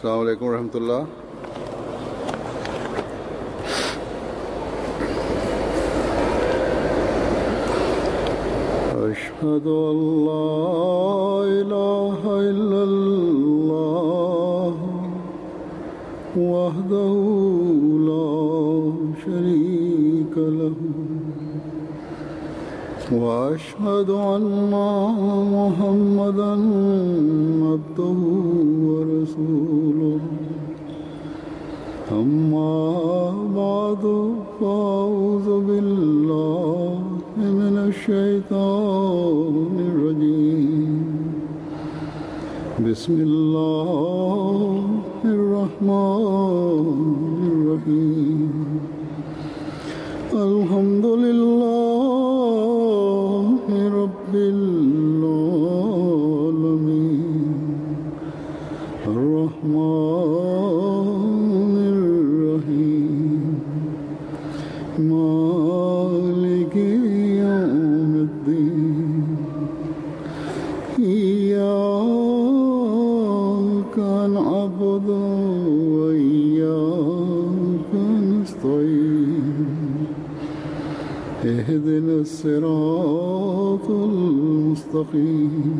अस्सलामु अलैकुम रहमतुल्लाह। अशहदु अल्ला इलाहा इल्लल्लाह वहदहु ला शरीका लहु व अशहदु अन्ना मुहम्मदन अब्दुहु व रसूलुहु अम्मा बादु फ़अऊज़ु बिल्लाहि मिनश शैतानिर रजीम। बिस्मिल्लाहिर रहमानिर रहीम। अल्हम्दुलिल्लाहि रब्बिल आलमीन अर्रहमानिर रहीम मालिकि यौमिद्दीन इय्याका नअबुदु व इय्याका नस्तईन इहदिनस सिरातल मुस्तक़ीम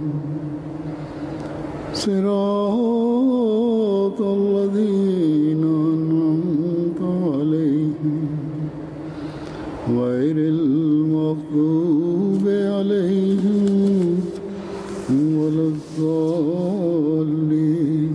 सिरातल लज़ीना अनअमता अलैहिम गैरिल मग़्दूबि अलैहिम वलद्दाल्लीन।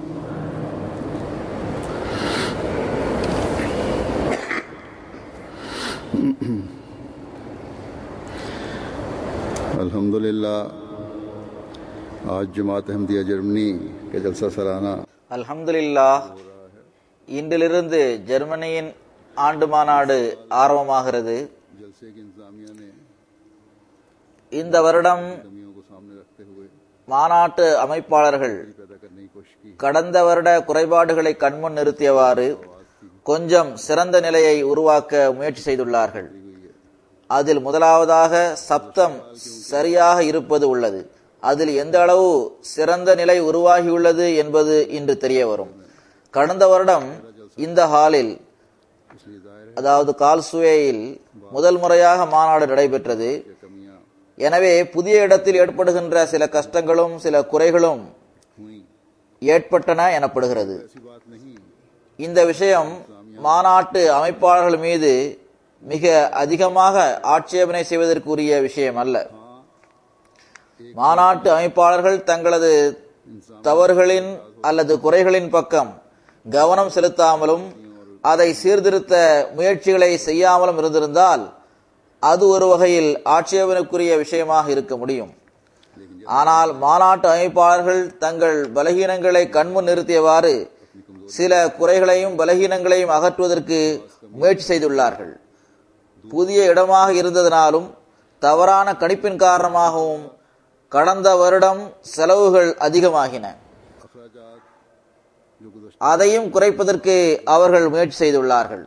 अल्हम्दुलिल्लाह आज जमात अहमदिया जर्मनी के जलसा सालाना அல்ஹம்துலில்லாஹ் இன்றிலிருந்து ஜெர்மனியின் ஆண்டு மாநாடு ஆரம்பமாகிறது. இந்த வருடம் மாநாட்டு அமைப்பாளர்கள் கடந்த வருட குறைபாடுகளை கண்முன் நிறுத்தியவாறு கொஞ்சம் சிறந்த நிலையை உருவாக்க முயற்சி செய்துள்ளார்கள். அதில் முதலாவதாக சப்தம் சரியாக இருப்பது உள்ளது. அதில் எந்த அளவு சிறந்த நிலை உருவாகியுள்ளது என்பது இன்று தெரிய வரும். கடந்த வருடம் இந்த ஹாலில், அதாவது கால்சுவேயில் முதல் முறையாக மாநாடு நடைபெற்றது. எனவே புதிய இடத்தில் ஏற்படுகின்ற சில கஷ்டங்களும் சில குறைகளும் ஏற்பட்டன எனப்படுகிறது. இந்த விஷயம் மாநாட்டு அமைப்பாளர்கள் மீது மிக அதிகமாக ஆட்சேபனை செய்வதற்குரிய விஷயம் அல்ல. மாநாட்டு அமைப்பாளர்கள் தங்களது தவறுகளின் அல்லது குறைகளின் பக்கம் கவனம் செலுத்தாமலும் அதை சீர்திருத்த முயற்சிகளை செய்யாமலும் இருந்திருந்தால் அது ஒரு வகையில் ஆட்சேபனைக்குரிய விஷயமாக இருக்க முடியும். ஆனால் மாநாட்டு அமைப்பாளர்கள் தங்கள் பலகீனங்களை கண்முன் நிறுத்தியவாறு சில குறைகளையும் பலகீனங்களையும் அகற்றுவதற்கு முயற்சி செய்துள்ளார்கள். புதிய இடமாக இருந்ததனாலும் தவறான கணிப்பின் காரணமாகவும் கடந்த வருடம் செலவுகள் அதிகமாகின. அதையும் குறைப்பதற்கு அவர்கள் முயற்சி செய்துள்ளார்கள்.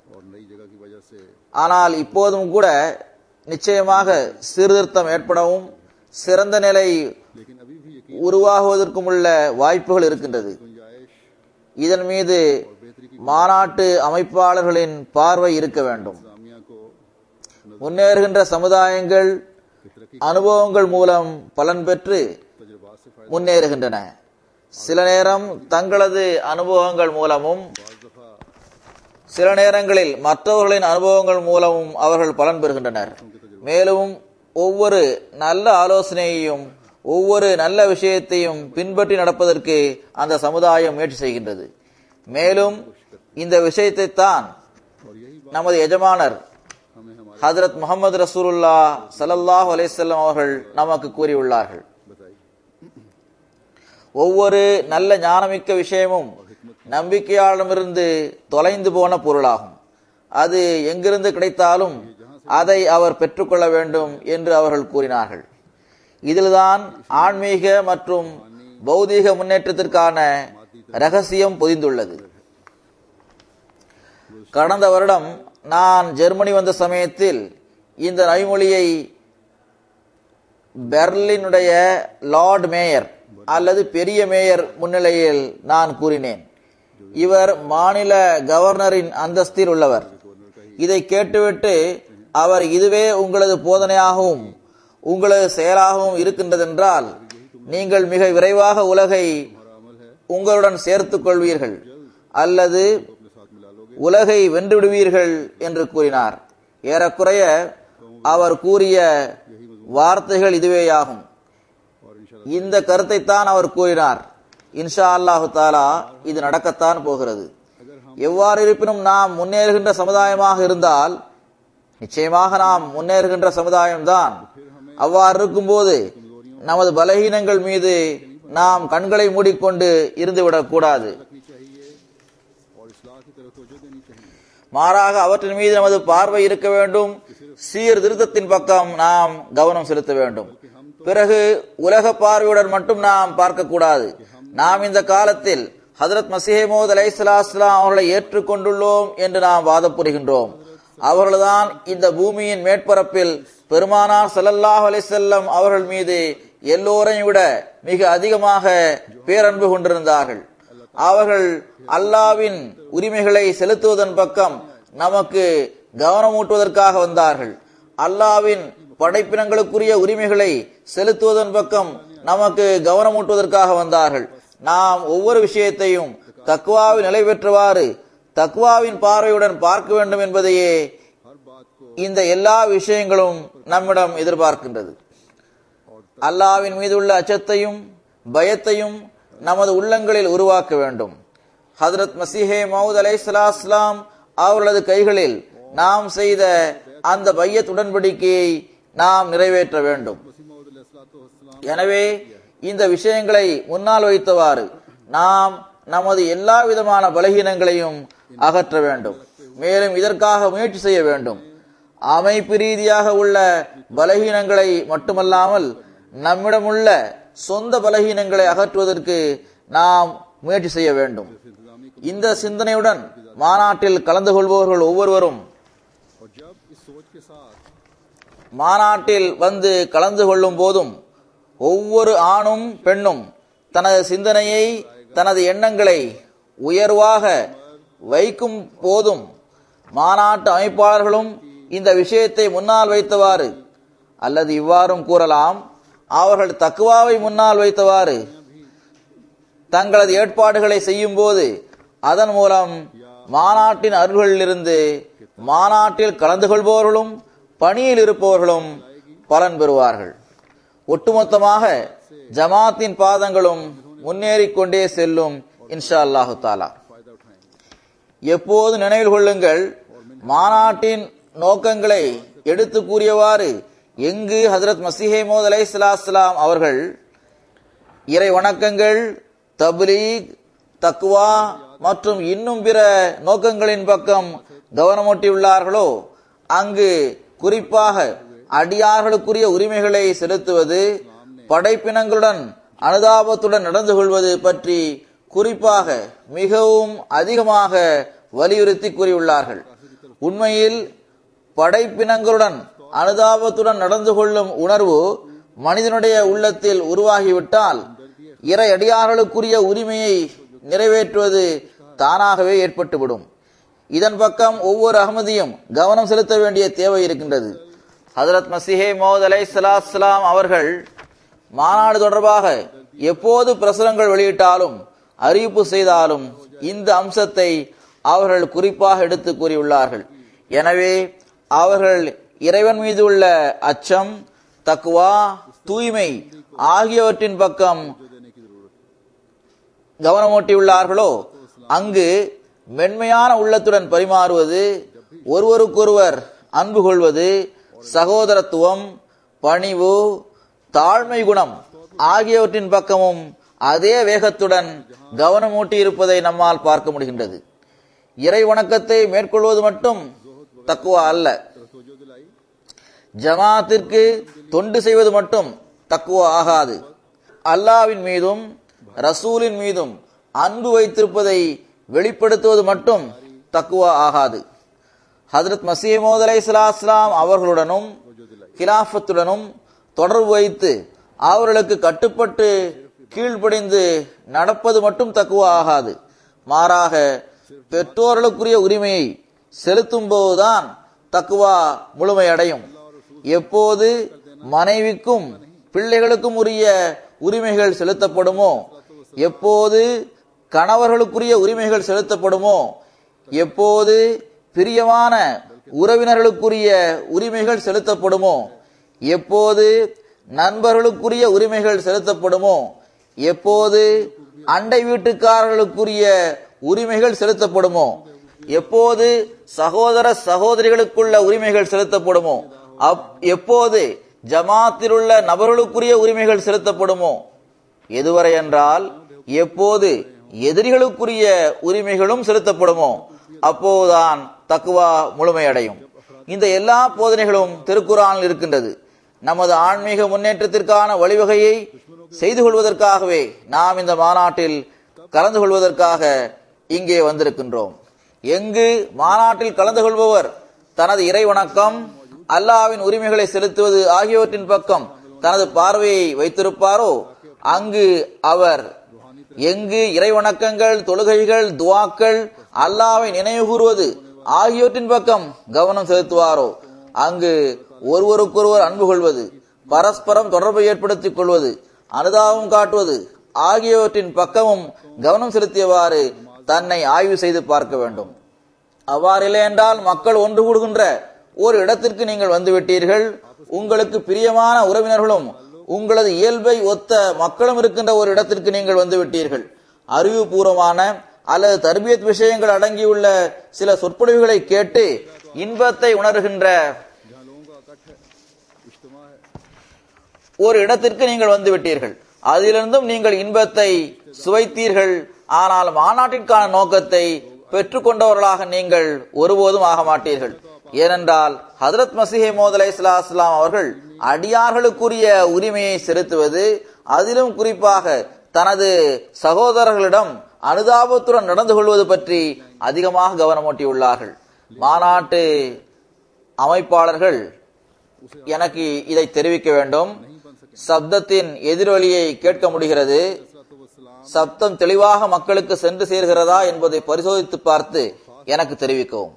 ஆனால் இப்போதும் கூட நிச்சயமாக சீர்திருத்தம் ஏற்படவும் சிறந்த நிலை உருவாகுவதற்கும் உள்ள வாய்ப்புகள் இருக்கின்றது. இதன் மீது மாநாட்டு அமைப்பாளர்களின் பார்வை இருக்க வேண்டும். முன்னேறுகின்ற சமுதாயங்கள் அனுபவங்கள் மூலம் பலன் பெற்று முன்னேறுகின்றன. சில நேரம் தங்களது அனுபவங்கள் மூலமும் சில நேரங்களில் மற்றவர்களின் அனுபவங்கள் மூலமும் அவர்கள் பலன் பெறுகின்றனர். மேலும் ஒவ்வொரு நல்ல ஆலோசனையையும் ஒவ்வொரு நல்ல விஷயத்தையும் பின்பற்றி நடப்பதற்கு அந்த சமுதாயம் முயற்சி செய்கின்றது. மேலும் இந்த விஷயத்தை தான் நமது எஜமானர் ஹஜ்ரத் முஹம்மது ரசூலுல்லாஹ் ஸல்லல்லாஹு அலைஹி வஸல்லம் அவர்கள் நமக்கு கூறியுள்ளார்கள். ஒவ்வொரு நல்ல ஞானமிக்க விஷயமும் நம்பிக்கையாளரிடமிருந்து தொலைந்து போன பொருளாகும். அது எங்கிருந்து கிடைத்தாலும் அதை அவர் பெற்றுக்கொள்ள வேண்டும் என்று அவர்கள் கூறினார்கள். இதில்தான் ஆன்மீக மற்றும் பௌதீக முன்னேற்றத்திற்கான ரகசியம் பொதிந்துள்ளது. கடந்த வருடம் நான் ஜெர்மனி வந்த சமயத்தில் இந்த நபிமொழியை பெர்லினுடைய லார்ட் மேயர் அல்லது பெரிய மேயர் முன்னிலையில் நான் கூறினேன். இவர் மாநில கவர்னரின் அந்தஸ்தில் உள்ளவர். இதை கேட்டுவிட்டு அவர் இதுவே உங்களது போதனையாகவும் உங்களது செயலாகவும் இருக்கின்றதென்றால் நீங்கள் மிக விரைவாக உலகை உங்களுடன் சேர்த்துக் கொள்வீர்கள் அல்லது உலகை வென்றுவிடுவீர்கள் என்று கூறினார். ஏறக்குறைய அவர் கூறிய வார்த்தைகள் இதுவேயாகும். இந்த கருத்தைத்தான் அவர் கூறினார். இன்ஷா அல்லாஹு தாலா இது நடக்கத்தான் போகிறது. எவ்வாறு இருப்பினும் நாம் முன்னேறுகின்ற சமுதாயமாக இருந்தால் நிச்சயமாக நாம் முன்னேறுகின்ற சமுதாயம்தான். அவ்வாறு இருக்கும்போது நமது பலகீனங்கள் மீது நாம் கண்களை மூடிக்கொண்டு இருந்துவிடக் கூடாது. மாறாக அவற்றின் மீது நமது பார்வை இருக்க வேண்டும். சீர்திருத்தத்தின் பக்கம் நாம் கவனம் செலுத்த வேண்டும். பிறகு உலக பார்வையுடன் மட்டும் நாம் பார்க்க கூடாது. நாம் இந்த காலத்தில் ஹஜ்ரத் மஸீஹ் மவ்ஊத் அலைஹிஸ்ஸலாம் அவர்களை ஏற்றுக்கொண்டுள்ளோம் என்று நாம் வாதம் புரிகின்றோம். அவர்கள்தான் இந்த பூமியின் மேற்பரப்பில் பெருமானார் ஸல்லல்லாஹு அலைஹி வஸல்லம் அவர்கள் மீது எல்லோரையும் விட மிக அதிகமாக பேரன்பு கொண்டிருந்தார்கள். அவர்கள் அல்லாஹ்வின் உரிமைகளை செலுத்துவதன் பக்கம் நமக்கு கவனமூட்டுவதற்காக வந்தார்கள். அல்லாஹ்வின் படைப்பினங்களுக்குரிய உரிமைகளை செலுத்துவதன் பக்கம் நமக்கு கவனமூட்டுவதற்காக வந்தார்கள். நாம் ஒவ்வொரு விஷயத்தையும் தக்வாவில் நிலை பெற்றவாறு தக்வாவின் பார்வையுடன் பார்க்க வேண்டும் என்பதையே இந்த எல்லா விஷயங்களும் நம்மிடம் எதிர்பார்க்கின்றது. அல்லாஹ்வின் மீது உள்ள அச்சத்தையும் பயத்தையும் நமது உள்ளங்களில் உருவாக்க வேண்டும். ஹஜ்ரத் மஸீஹ் மவ்ஊத் அலைஹிஸ்ஸலாம் அவர்களது கைகளில் நாம் செய்த அந்த பையத் உடன்படிக்கையை நாம் நிறைவேற்ற வேண்டும். எனவே இந்த விஷயங்களை முன்னால் வைத்தவாறு நாம் நமது எல்லா விதமான பலகீனங்களையும் அகற்ற வேண்டும். மேலும் இதற்காக முயற்சி செய்ய வேண்டும். அமைப்பு ரீதியாக உள்ள பலகீனங்களை மட்டுமல்லாமல் நம்மிடமுள்ள சொந்த பலகீனங்களை அகற்றுவதற்கு நாம் முயற்சி செய்ய வேண்டும். இந்த சிந்தனையுடன் மாநாட்டில் கலந்து கொள்பவர்கள் ஒவ்வொருவரும் மாநாட்டில் வந்து கலந்து கொள்ளும் போதும் ஒவ்வொரு ஆணும் பெண்ணும் தனது சிந்தனையை தனது எண்ணங்களை உயர்வாக வைக்கும் போதும் மாநாட்டு அமைப்பாளர்களும் இந்த விஷயத்தை முன்னால் வைத்தவாறு அல்லது இவ்வாறும் கூறலாம், அவர்கள் தக்வாவை முன்னால் வைத்தவாறு தங்களது ஏற்பாடுகளை செய்யும் போது அதன் மூலம் மாநாட்டின் அருள்களிலிருந்து மாநாட்டில் கலந்து கொள்பவர்களும் பணியில் இருப்பவர்களும் பலன் பெறுவார்கள். ஒட்டுமொத்தமாக ஜமாத்தின் பாதங்களும் முன்னேறிக்கொண்டே செல்லும் இன்ஷா அல்லாஹு தாலா. எப்போது நினைவில் கொள்ளுங்கள், மாநாட்டின் நோக்கங்களை எடுத்து கூறியவாறு எங்கு ஹஜ்ரத் மஸீஹ் மவ்ஊத் அலைஹிஸ்ஸலாம் அவர்கள் இறை வணக்கங்கள், தப்லீக், தக்வா மற்றும் இன்னும் பிற நோக்கங்களின் பக்கம் கவனமூட்டியுள்ளார்களோ அங்கு குறிப்பாக அடியார்களுக்குரிய உரிமைகளை செலுத்துவது, படைப்பினங்களுடன் அனுதாபத்துடன் நடந்து கொள்வது பற்றி குறிப்பாக மிகவும் அதிகமாக வலியுறுத்தி கூறியுள்ளார்கள். உண்மையில் படைப்பினங்களுடன் அனுதாபத்துடன் நடந்து கொள்ளும் உணர்வு மனிதனுடைய உள்ளத்தில் உருவாகிவிட்டால் இறை அடியார்களுக்குரிய உரிமையை நிறைவேற்றுவது தானாகவே ஏற்பட்டுவிடும். இதன் பக்கம் ஒவ்வொரு அஹ்மதியும் கவனம் செலுத்த வேண்டிய தேவை இருக்கின்றது. ஹஜ்ரத் மஸீஹ் மவ்ஊத் அலைஹிஸ்ஸலாம் அவர்கள் மாநாடு தொடர்பாக எப்போது பிரசுரங்கள் வெளியிட்டாலும் அறிவிப்பு செய்தாலும் இந்த அம்சத்தை அவர்கள் குறிப்பாக எடுத்து கூறியுள்ளார்கள். எனவே அவர்கள் இறைவன் மீது உள்ள அச்சம், தக்வா, தூய்மை ஆகியவற்றின் பக்கம் கவனமூட்டியுள்ளார்களோ அங்கு மென்மையான உள்ளத்துடன் பரிமாறுவது, ஒருவருக்கொருவர் அன்பு கொள்வது, சகோதரத்துவம், பணிவு, தாழ்மை குணம் ஆகியவற்றின் பக்கமும் அதே வேகத்துடன் கவனமூட்டி இருப்பதை நம்மால் பார்க்க முடிகின்றது. இறை வணக்கத்தை மேற்கொள்வது மட்டும் தக்வா அல்ல, ஜமாத்திற்கு தொண்டு செய்வது மட்டும் தக்வா ஆகாது. அல்லாஹ்வின் மீதும் ரசூலின் மீதும் அன்பு வைத்திருப்பதை வெளிப்படுத்துவது மட்டும் தக்வா ஆகாது. ஹஜ்ரத் மஸீஹ் மவ்ஊத் அலைஹிஸ்ஸலாம் அவர்களுடனும் கிலாஃபத்துடனும் தொடர்பு வைத்து அவர்களுக்கு கட்டுப்பட்டு கீழ்ப்படிந்து நடப்பது மட்டும் தக்குவா ஆகாது. மாறாக பெற்றோர்களுக்குரிய உரிமையை செலுத்தும் போதுதான் தக்குவா முழுமையடையும். எப்போது மனைவிக்கும் பிள்ளைகளுக்கும் உரிய உரிமைகள் செலுத்தப்படுமோ, எப்போது கணவர்களுக்குரிய உரிமைகள் செலுத்தப்படுமோ, எப்போது பிரியமான உறவினர்களுக்குரிய உரிமைகள் செலுத்தப்படுமோ, எப்போது நண்பர்களுக்குரிய உரிமைகள் செலுத்தப்படுமோ, எப்போது அண்டை வீட்டுக்காரர்களுக்குரிய உரிமைகள் செலுத்தப்படுமோ, எப்போது சகோதர சகோதரிகளுக்குள்ள உரிமைகள் செலுத்தப்படுமோ, எப்போது ஜமாத்தில் உள்ள நபர்களுக்குரிய உரிமைகள் செலுத்தப்படுமோ, எதுவரை என்றால் எப்போது எதிரிகளுக்குரிய உரிமைகளும் செலுத்தப்படுமோ அப்போதுதான் தக்குவா முழுமையடையும். இந்த எல்லா போதனைகளும் திருக்குர்ஆனில் இருக்கின்றது. நமது ஆன்மீக முன்னேற்றத்திற்கான வழிவகையை செய்து கொள்வதற்காகவே நாம் இந்த மாநாட்டில் கலந்து கொள்வதற்காக இங்கே வந்திருக்கின்றோம். எங்கு மாநாட்டில் கலந்து கொள்பவர் தனது இறை வணக்கம், அல்லாஹ்வின் உரிமைகளை செலுத்துவது ஆகியவற்றின் பக்கம் தனது பார்வையை வைத்திருப்பாரோ அங்கு அவர் எங்கு இறை வணக்கங்கள், தொழுகைகள், துவாக்கள், அல்லாஹ்வை நினைவு கூறுவது ஆகியவற்றின் பக்கம் கவனம் செலுத்துவாரோ அங்கு ஒருவருக்கொருவர் அன்பு கொள்வது, பரஸ்பரம் தொடர்பை ஏற்படுத்திக் கொள்வது, அனுதாபம் காட்டுவது ஆகியவற்றின் பக்கமும் கவனம் செலுத்தியவாறு தன்னை ஆய்வு செய்து பார்க்க வேண்டும். அவ்வாறில்லை என்றால் மக்கள் ஒன்று கூடுகின்ற ஒரு இடத்திற்கு நீங்கள் வந்துவிட்டீர்கள், உங்களுக்கு பிரியமான உறவினர்களும் உங்களது இயல்பை ஒத்த மக்களும் இருக்கின்ற ஒரு இடத்திற்கு நீங்கள் வந்துவிட்டீர்கள். அறிவுபூர்வமான அல்லது தர்பியத் விஷயங்கள் அடங்கியுள்ள சில சொற்பொழிவுகளை கேட்டு இன்பத்தை உணர்கின்ற ஒரு இடத்திற்கு நீங்கள் வந்துவிட்டீர்கள். அதிலிருந்தும் நீங்கள் இன்பத்தை சுவைத்தீர்கள். ஆனால் மாநாட்டிற்கான நோக்கத்தை பெற்றுக்கொண்டவர்களாக நீங்கள் ஒருபோதும் ஆக மாட்டீர்கள். ஏனென்றால் ஹதரத் மஸீஹ் மவ்ஊத் அலைஹிஸ்ஸலாத்து வஸ்ஸலாம் அவர்கள் அடியார்களுக்குரிய உரிமையை செலுத்துவது, அதிலும் குறிப்பாக தனது சகோதரர்களிடம் அனுதாபத்துடன் நடந்து கொள்வது பற்றி அதிகமாக கவனமூட்டியுள்ளார்கள். மாநாட்டு அமைப்பாளர்கள் எனக்கு இதை தெரிவிக்க வேண்டும். சப்தத்தின் எதிரொலியை கேட்க முடிகிறது. சப்தம் தெளிவாக மக்களுக்கு சென்று சேர்கிறதா என்பதை பரிசோதித்து பார்த்து எனக்கு தெரிவிக்கவும்.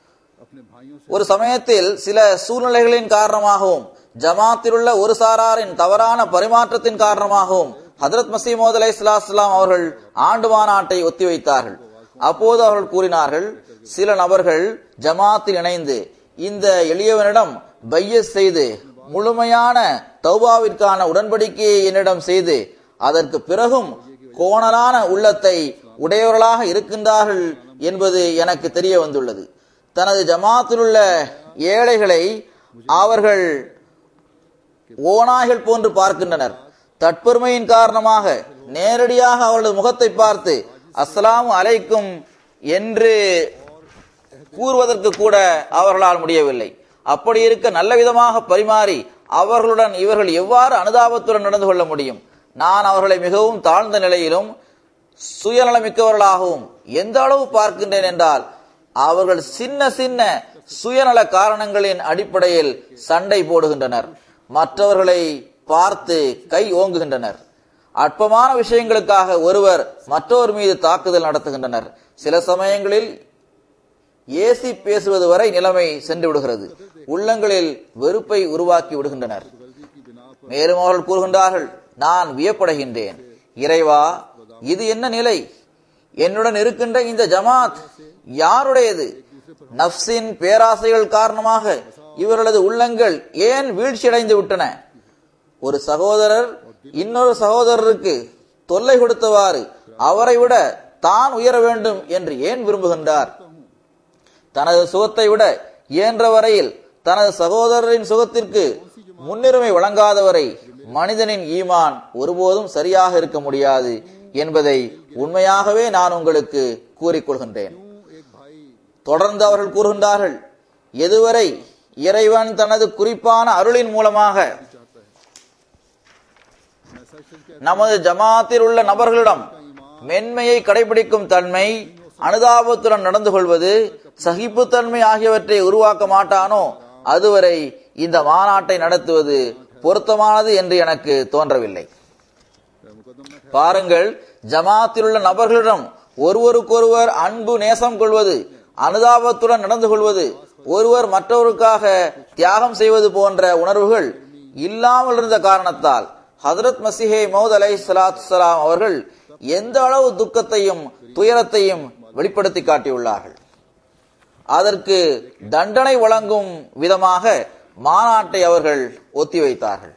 ஒரு சமயத்தில் சில சூழ்நிலைகளின் காரணமாகவும் ஜமாத்தில் உள்ள ஒரு சாராரின் தவறான பரிமாற்றத்தின் காரணமாகவும் ஹதரத் மஸீஹ் மவ்ஊத் அலைஹிஸ்ஸலாத்து வஸ்ஸலாம் அவர்கள் ஆண்டு மாநாட்டை ஒத்திவைத்தார்கள். அப்போது அவர்கள் கூறினார்கள், சில நபர்கள் ஜமாத்தில் இணைந்து இந்த எளியவனிடம் பையத் செய்து முழுமையான தௌபாவிற்கான உடன்படிக்கையை என்னிடம் செய்து அதற்கு பிறகும் கோணலான உள்ளத்தை உடையவர்களாக இருக்கின்றார்கள் என்பது எனக்கு தெரிய வந்துள்ளது. தனது ஜமாத்தில் உள்ள ஏழைகளை அவர்கள் ஓநாய்கள் போன்று பார்க்கின்றனர். தற்பெருமையின் காரணமாக நேரடியாக அவர்களது முகத்தை பார்த்து அஸ்ஸலாமு அலைக்கும் என்று கூறுவதற்கு கூட அவர்களால் முடியவில்லை. அப்படி இருக்க நல்ல விதமாக பரிமாறி அவர்களுடன் இவர்கள் எவ்வாறு அனுதாபத்துடன் நடந்து கொள்ள முடியும்? நான் அவர்களை மிகவும் தாழ்ந்த நிலையிலும் சுயநலமிக்கவர்களாகவும் எந்த அளவு பார்க்கின்றேன் என்றால் அவர்கள் சின்ன சின்ன சுயநல காரணங்களின் அடிப்படையில் சண்டை போடுகின்றனர், மற்றவர்களை பார்த்து கை ஓங்குகின்றனர். அற்பமான விஷயங்களுக்காக ஒருவர் மற்றவர் மீது தாக்குதல் நடத்துகின்றனர். சில சமயங்களில் ஏசி பேசுவது வரை நிலைமை சென்று விடுகிறது. உள்ளங்களில் வெறுப்பை உருவாக்கி விடுகின்றனர். மேலும் அவர்கள் கூறுகின்றார்கள், நான் வியப்படைகின்றேன், இறைவா இது என்ன நிலை? என்னுடன் இருக்கின்ற இந்த ஜமாத் யாருடையது? நஃப்ஸின் பேராசைகள் காரணமாக இவர்களது உள்ளங்கள் ஏன் வீழ்ச்சியடைந்து விட்டன? ஒரு சகோதரர் இன்னொரு சகோதரருக்கு தொல்லை கொடுத்தவாறு அவரை விட தான் உயர வேண்டும் என்று ஏன் விரும்புகின்றார்? தனது சுகத்தை விட இயன்ற வரையில் தனது சகோதரரின் சுகத்திற்கு முன்னுரிமை வழங்காதவரை மனிதனின் ஈமான் ஒருபோதும் சரியாக இருக்க முடியாது என்பதை உண்மையாகவே நான் உங்களுக்கு கூறிக்கொள்கின்றேன். தொடர்ந்து அவர்கள் கூறுகின்றார்கள், எதுவரை இறைவன் தனது குறிப்பான அருளின் மூலமாக நமது ஜமாத்தில் உள்ள நபர்களிடம் மென்மையை கடைபிடிக்கும் தன்மை, அனுதாபத்துடன் நடந்து கொள்வது, சகிப்புத்தன்மை ஆகியவற்றை உருவாக்க மாட்டானோ அதுவரை இந்த மாநாட்டை நடத்துவது பொருத்தமானது என்று எனக்கு தோன்றவில்லை. பாருங்கள், ஜமாத்தில் உள்ள நபர்களிடம் ஒருவருக்கொருவர் அன்பு நேசம் கொள்வது, அனுதாபத்துடன் நடந்து கொள்வது, ஒருவர் மற்றவருக்காக தியாகம் செய்வது போன்ற உணர்வுகள் இல்லாமல் இருந்த காரணத்தால் ஹதரத் மஸீஹே மவ்ஊத் அலைஹிஸ்ஸலாத்து வஸ்ஸலாம் அவர்கள் எந்த அளவு துக்கத்தையும் துயரத்தையும் வெளிப்படுத்தி காட்டியுள்ளார்கள். அதற்கு தண்டனை வழங்கும் விதமாக மாநாட்டை அவர்கள் ஒத்திவைத்தார்கள்.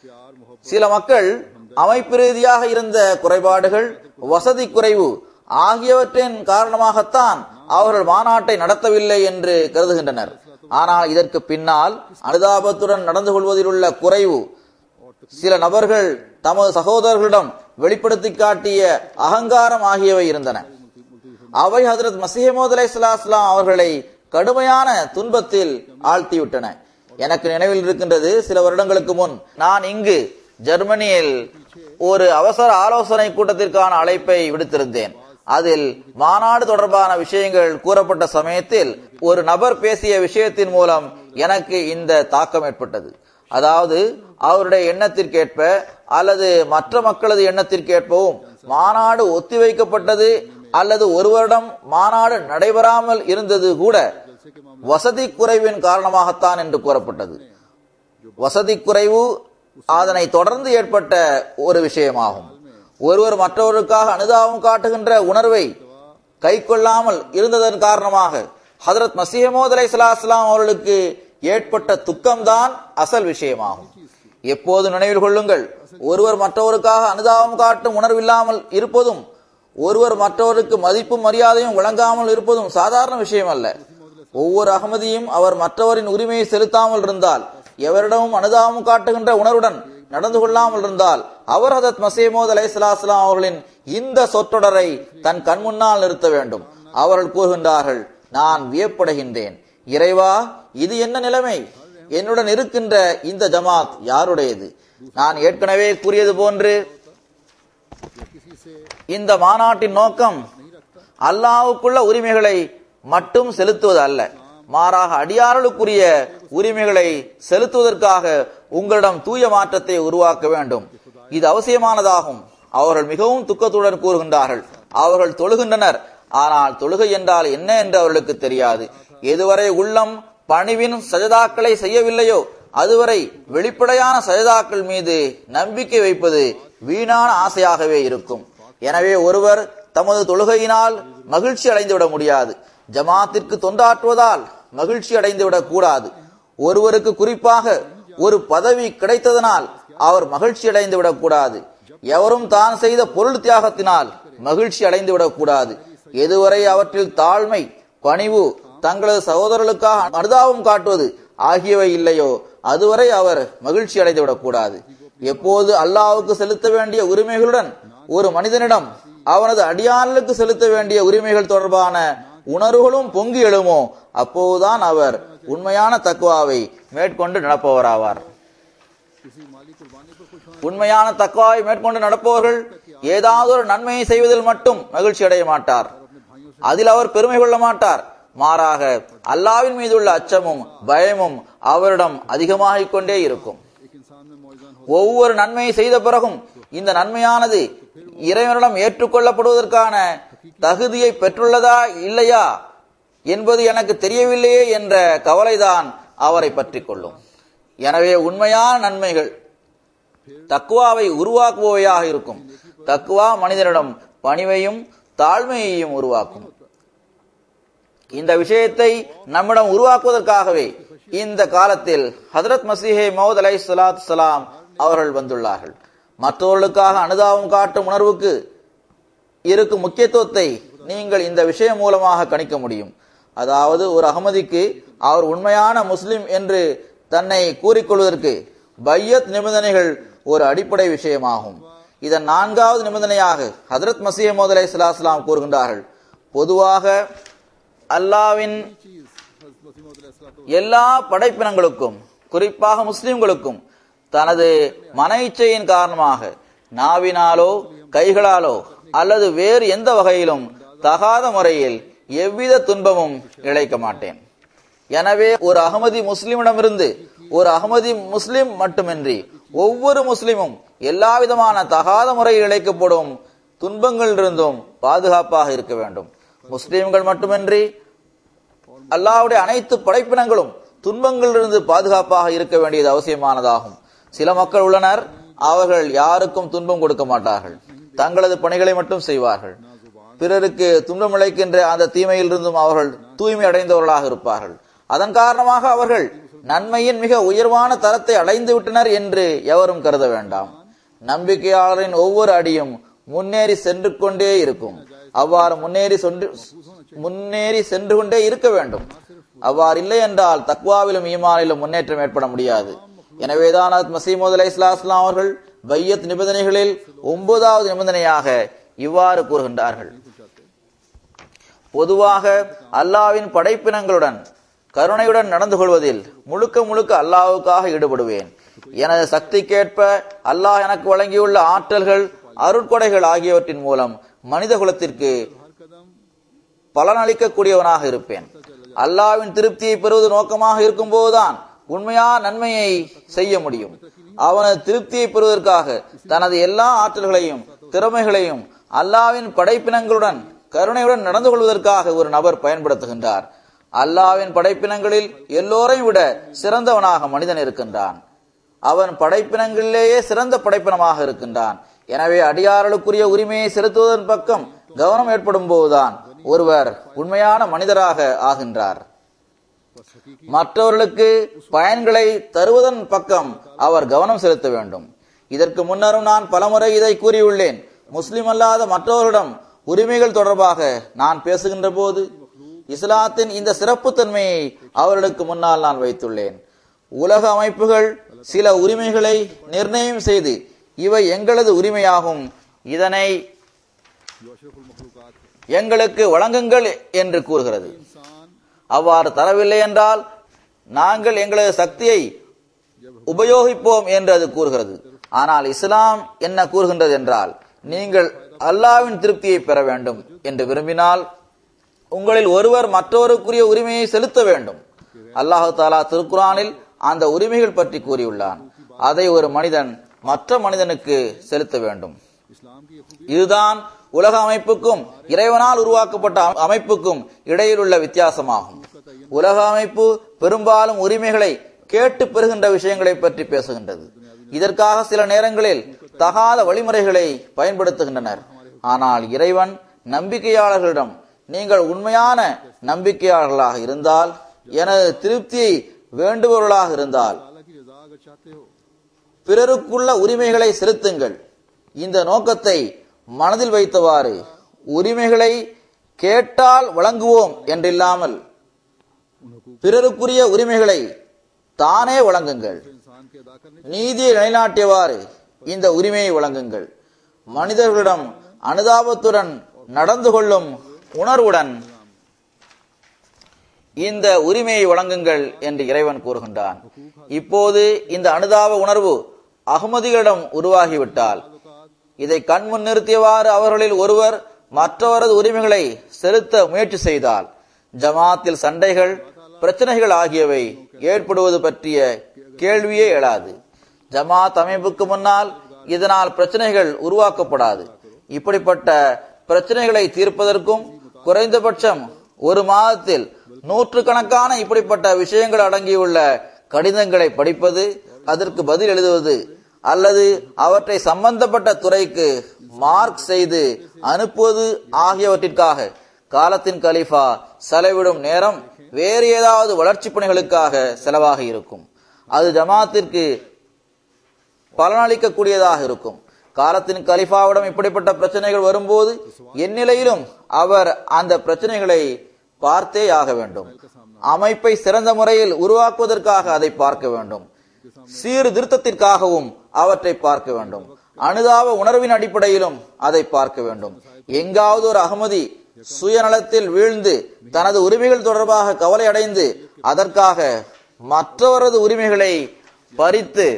சில மக்கள் அமைப்பு ரீதியாக இருந்த குறைபாடுகள், வசதி குறைவு ஆகியவற்றின் காரணமாகத்தான் அவர்கள் மாநாட்டை நடத்தவில்லை என்று கருதுகின்றனர். ஆனால் இதற்கு பின்னால் அனுதாபத்துடன் நடந்து கொள்வதில் உள்ள குறைவு, சில நபர்கள் தமது சகோதரர்களிடம் வெளிப்படுத்தி காட்டிய அகங்காரம் ஆகியவை இருந்தன. அவை ஹஜ்ரத் மஸீஹ் மவ்ஊத் அலைஹிஸ்ஸலாம் அவர்களை கடுமையான துன்பத்தில் ஆழ்த்திவிட்டன. எனக்கு நினைவில் இருக்கின்றது, சில வருடங்களுக்கு முன் நான் இங்கு ஜெர்மனியில் ஒரு அவசர ஆலோசனை கூட்டத்திற்கான அழைப்பை விடுத்திருந்தேன். அதில் மாநாடு தொடர்பான விஷயங்கள் கூறப்பட்ட சமயத்தில் ஒரு நபர் பேசிய விஷயத்தின் மூலம் எனக்கு இந்த தாக்கம் ஏற்பட்டது. அதாவது, அவருடைய எண்ணத்திற்கேற்ப அல்லது மற்ற மக்களது எண்ணத்திற்கேற்பவும் மாநாடு ஒத்திவைக்கப்பட்டது அல்லது ஒரு வருடம் மாநாடு நடைபெறாமல் இருந்தது கூட வசதி குறைவின் காரணமாகத்தான் என்று கூறப்பட்டது. வசதி குறைவு அதனை தொடர்ந்து ஏற்பட்ட ஒரு விஷயமாகும். ஒருவர் மற்றவருக்காக அனுதாபம் காட்டுகின்ற உணர்வை கை கொள்ளாமல் இருந்ததன் காரணமாக ஹஜ்ரத் மஸீஹ் மவ்ஊத் அலைஹிஸ்ஸலாம் அவர்களுக்கு ஏற்பட்ட துக்கம்தான் அசல் விஷயமாகும். எப்போது நினைவில் கொள்ளுங்கள், ஒருவர் மற்றவருக்காக அனுதாபம் காட்டும் உணர்வில்லாமல் இருப்பதும் ஒருவர் மற்றவருக்கு மதிப்பும் மரியாதையும் வழங்காமல் இருப்பதும் சாதாரண விஷயம் அல்ல. ஒவ்வொரு அகமதியும் அவர் மற்றவரின் உரிமையை செலுத்தாமல் இருந்தால், எவரிடமும் அனுதாபம் காட்டுகின்ற உணர்வுடன் நடந்து கொள்ளாமல் இருந்தால், அவர் ஹஜ்ரத் மஸீஹ் மவ்ஊத் அலைஹிஸ்ஸலாம் அவர்களின் இந்த சொற்றொடரை தன் கண் முன்னால் நிறுத்த வேண்டும். அவர்கள் கூறுகின்றார்கள், நான் வியப்படைகின்றேன், இறைவா, இது என்ன நிலைமை? என்னுடன் இருக்கின்ற இந்த ஜமாத் யாருடையது? நான் ஏற்கனவே கூறியது போன்று இந்த மாநாட்டின் நோக்கம் அல்லாஹ்வுக்குள்ள உரிமைகளை மட்டும் செலுத்துவது அல்ல, மாறாக அடியார்களுக்குரிய உரிமைகளை செலுத்துவதற்காக உங்களிடம் தூய மாற்றத்தை உருவாக்க வேண்டும். இது அவசியமானதாகும். அவர்கள் மிகவும் துக்கத்துடன் கூறுகின்றார்கள், அவர்கள் தொழுகின்றனர், ஆனால் தொழுகை என்றால் என்ன என்று அவர்களுக்கு தெரியாது. எதுவரை உள்ளம் பணிவின் சஜதாக்களை செய்யவில்லையோ அதுவரை வெளிப்படையான சஜதாக்கள் மீது நம்பிக்கை வைப்பது வீணான ஆசையாகவே இருக்கும். எனவே ஒருவர் தமது தொழுகையினால் மகிழ்ச்சி அடைந்துவிட முடியாது, ஜமாத்திற்கு தொண்டாற்றுவதால் மகிழ்ச்சி அடைந்துவிடக் கூடாது. ஒருவருக்கு குறிப்பாக ஒரு பதவி கிடைத்ததனால் அவர் மகிழ்ச்சி அடைந்து விடக்கூடாது. எவரும் தான் செய்த பொருள் தியாகத்தினால் மகிழ்ச்சி அடைந்து விடக்கூடாது. எதுவரை அவற்றில் தாழ்மை, பணிவு, தங்களது சகோதரர்களுக்காக அனுதாபம் காட்டுவது ஆகியவை இல்லையோ அதுவரை அவர் மகிழ்ச்சி அடைந்து விடக்கூடாது. எப்போது அல்லாஹ்வுக்கு செலுத்த வேண்டிய உரிமைகளுடன் ஒரு மனிதனிடம் அவனது அடியார்களுக்கு செலுத்த வேண்டிய உரிமைகள் தொடர்பான உணர்வுகளும் பொங்கி எழுமோ அப்போதுதான் அவர் உண்மையான தக்வாவை மேற்கொண்டு நடப்பவராவார். உண்மையான தக்வாவை மேற்கொண்டு நடப்பவர்கள் ஏதாவது ஒரு நன்மையை செய்வதில் மட்டும் மகிழ்ச்சி அடைய மாட்டார், அதில் அவர் பெருமை கொள்ள மாட்டார். மாறாக அல்லாஹ்வின் மீது உள்ள அச்சமும் பயமும் அவரிடம் அதிகமாகிக் கொண்டே இருக்கும். ஒவ்வொரு நன்மையை செய்த பிறகும் இந்த நன்மையானது இறைவனிடம் ஏற்றுக்கொள்ளப்படுவதற்கான தகுதியை பெற்றுள்ளதா இல்லையா என்பது எனக்கு தெரியவில்லையே என்ற கவலைதான் அவரை பற்றி கொள்ளும். எனவே உண்மையான நன்மைகள் தக்வாவை உருவாக்குபவையாக இருக்கும். தக்வா மனிதனிடம் பணிவையும் தாழ்மையையும் உருவாக்கும். இந்த விஷயத்தை நம்மிடம் உருவாக்குவதற்காகவே இந்த காலத்தில் ஹஜ்ரத் மஸீஹ் மவ்ஊத் அலைஹிஸ்ஸலாம் அவர்கள் வந்துள்ளார்கள். மற்றவர்களுக்காக அனுதாபம் காட்டும் உணர்வுக்கு இருக்கும் முக்கியத்துவத்தை நீங்கள் இந்த விஷயம் மூலமாக கணிக்க முடியும். அதாவது, ஒரு அகமதிக்கு அவர் உண்மையான முஸ்லிம் என்று தன்னை கூறிக்கொள்வதற்கு பையத் நிபந்தனைகள் ஒரு அடிப்படை விஷயமாகும். இதன் 4வது நிபந்தனையாக ஹஜ்ரத் மஸீஹ் மவ்ஊத் அலைஹிஸ்ஸலாம் கூறுகின்றார்கள், பொதுவாக அல்லாஹ்வின் எல்லா படைப்பினங்களுக்கும் குறிப்பாக முஸ்லிம்களுக்கும் தனது மன இச்சையின் காரணமாக நாவினாலோ கைகளாலோ அல்லது வேறு எந்த வகையிலும் தகாத முறையில் எவ்வித துன்பமும் இழைக்க மாட்டேன். எனவே ஒரு அகமதி முஸ்லிமிடமிருந்து ஒரு அகமதி முஸ்லிம் மட்டுமின்றி ஒவ்வொரு முஸ்லிமும் எல்லா விதமான தகாத முறையில் இழைக்கப்படும் துன்பங்களிலிருந்தும் பாதுகாப்பாக இருக்க வேண்டும். முஸ்லிம்கள் மட்டுமின்றி அல்லாஹ்வுடைய அனைத்து படைப்பினங்களும் துன்பங்களிலிருந்து பாதுகாப்பாக இருக்க வேண்டியது அவசியமானதாகும். சில மக்கள் உள்ளனர், அவர்கள் யாருக்கும் துன்பம் கொடுக்க மாட்டார்கள், தங்களது பணிகளை மட்டும் செய்வார்கள். பிறருக்கு துன்பம் இழைக்கின்ற அந்த தீமையிலிருந்தும் அவர்கள் தூய்மை அடைந்தவர்களாக இருப்பார்கள். அதன் காரணமாக அவர்கள் நன்மையின் மிக உயர்வான தரத்தை அடைந்து விட்டனர் என்று எவரும் கருத வேண்டாம். நம்பிக்கையாளரின் ஒவ்வொரு அடியும் முன்னேறி சென்று கொண்டே இருக்கும். அவ்வாறு முன்னேறி சென்று கொண்டே இருக்க வேண்டும். அவ்வாறு இல்லை என்றால் தக்வாவிலும் ஈமானிலும் முன்னேற்றம் ஏற்பட முடியாது. எனவேதான் மஸீஹ் மவ்ஊத் அலைஹிஸ்ஸலாம் அவர்கள் பையத் நிபந்தனைகளில் 9வது நிபந்தனையாக இவ்வாறு கூறுகின்றார்கள்: பொதுவாக அல்லாஹ்வின் படைப்பினங்களுடன் கருணையுடன் நடந்து கொள்வதில் முழுக்க முழுக்க அல்லாஹ்வுக்காக ஈடுபடுவேன். எனது சக்திக்கேற்ப அல்லாஹ் எனக்கு வழங்கியுள்ள ஆற்றல்கள், அருட்கொடைகள் ஆகியவற்றின் மூலம் மனித குலத்திற்கு பலனளிக்கக்கூடியவனாக இருப்பேன். அல்லாஹ்வின் திருப்தியை பெறுவது நோக்கமாக இருக்கும் போதுதான் உண்மையான நன்மையை செய்ய முடியும். அவனது திருப்தியை பெறுவதற்காக தனது எல்லா ஆற்றல்களையும் திறமைகளையும் அல்லாஹ்வின் படைப்பினங்களுடன் கருணையுடன் நடந்து கொள்வதற்காக ஒரு நபர் பயன்படுத்துகின்றார். அல்லாஹ்வின் படைப்பினங்களில் எல்லோரையும் விட சிறந்தவனாக மனிதன் இருக்கின்றான். அவன் படைப்பினங்களிலேயே சிறந்த படைப்பினமாக இருக்கின்றான். எனவே அடியார்களுக்குரிய உரிமையை செலுத்துவதன் பக்கம் கவனம் ஏற்படும் போதுதான் ஒருவர் உண்மையான மனிதராக ஆகின்றார். மற்றவர்களுக்கு பயன்களை தருவதன் பக்கம் அவர் கவனம் செலுத்த வேண்டும். இதற்கு முன்னரும் நான் பலமுறை இதை கூறியுள்ளேன். முஸ்லிம் அல்லாத மற்றவர்களிடம் உரிமைகள் தொடர்பாக நான் பேசுகின்ற போது இஸ்லாத்தின் இந்த சிறப்பு தன்மையை அவர்களுக்கு முன்னால் நான் வைத்துள்ளேன். உலக அமைப்புகள் சில உரிமைகளை நிர்ணயம் செய்து இவை எங்களது உரிமையாகும், இதனை எங்களுக்கு வழங்குங்கள் என்று கூறுகிறது. அவ்வாறு தரவில்லை என்றால் நாங்கள் எங்களது சக்தியை உபயோகிப்போம் என்று அது கூறுகிறது. ஆனால் இஸ்லாம் என்ன கூறுகின்றது என்றால், நீங்கள் அல்லாஹ்வின் திருப்தியை பெற வேண்டும் என்று விரும்பினால் உங்களில் ஒருவர் மற்றவருக்குரிய உரிமையை செலுத்த வேண்டும். அல்லாஹு தஆலா திருக்குர்ஆனில் அந்த உரிமைகள் பற்றி கூறியுள்ளான். அதை ஒரு மனிதன் மற்ற மனிதனுக்கு செலுத்த வேண்டும். இதுதான் உலக அமைப்புக்கும் இறைவனால் உருவாக்கப்பட்ட அமைப்புக்கும் இடையில் உள்ள வித்தியாசமாகும். உலக அமைப்பு பெரும்பாலும் உரிமைகளை கேட்டு பெறுகின்ற விஷயங்களை பற்றி பேசுகின்றது. இதற்காக சில நேரங்களில் தகாத வழிமுறைகளை பயன்படுத்துகின்றனர். ஆனால் இறைவன் நம்பிக்கையாளர்களிடம், நீங்கள் உண்மையான நம்பிக்கையாளர்களாக இருந்தால், எனது திருப்தியை வேண்டுபவர்களாக இருந்தால் பிறருக்குள்ள உரிமைகளை செலுத்துங்கள். இந்த நோக்கத்தை மனதில் வைத்தவாறு உரிமைகளை கேட்டால் வழங்குவோம் என்றில்லாமல் பிறருக்குரிய உரிமைகளை தானே வழங்குங்கள். நீதியை நிலைநாட்டியவாறு இந்த உரிமையை வழங்குங்கள். மனிதர்களிடம் அனுதாபத்துடன் நடந்து கொள்ளும் உணர்வுடன் இந்த உரிமையை வழங்குங்கள் என்று இறைவன் கூறுகின்றான். இப்போது இந்த அனுதாப உணர்வு அகமதிகளிடம் உருவாகிவிட்டால், இதை கண்முன் நிறுத்தியவாறு அவர்களில் ஒருவர் மற்றவரது உரிமைகளை செலுத்த முயற்சி செய்தால், ஜமாத்தில் சண்டைகள், பிரச்சனைகள் ஆகியவை ஏற்படுவது பற்றிய கேள்வியே எழாது. ஜமாத் அமைப்புக்கு முன்னால் இதனால் பிரச்சனைகள் உருவாக்கப்படாது. இப்படிப்பட்ட பிரச்சனைகளை தீர்ப்பதற்கும் குறைந்தபட்சம் ஒரு மாதத்தில் 100கணக்கான இப்படிப்பட்ட விஷயங்கள் அடங்கியுள்ள கடிதங்களை படிப்பது, அதற்கு பதில் எழுதுவது அல்லது அவற்றை சம்பந்தப்பட்ட துறைக்கு மார்க் செய்து அனுப்புவது ஆகியவற்றிற்காக காலத்தின் கலீஃபா செலவிடும் நேரம் வேறு ஏதாவது வளர்ச்சி பணிகளுக்காக செலவாக இருக்கும். அது ஜமாத்திற்கு பலனளிக்கக்கூடியதாக இருக்கும். காலத்தின் கலீஃபாவிடம் இப்படிப்பட்ட பிரச்சனைகள் வரும்போது எந்நிலையிலும் அவர் அந்த பிரச்சனைகளை பார்த்தே ஆக வேண்டும். அமைப்பை சிறந்த முறையில் உருவாக்குவதற்காக அதை பார்க்க வேண்டும். சீர்திருத்தத்திற்காகவும் அவற்றை பார்க்க வேண்டும். அனுதாப உணர்வின் அடிப்படையிலும் அதை பார்க்க வேண்டும். எங்காவது ஒரு அகமதி சுயநலத்தில் வீழ்ந்து தனது உரிமைகள் தொடர்பாக கவலை அடைந்து அதற்காக மற்றவரது உரிமைகளை பறித்து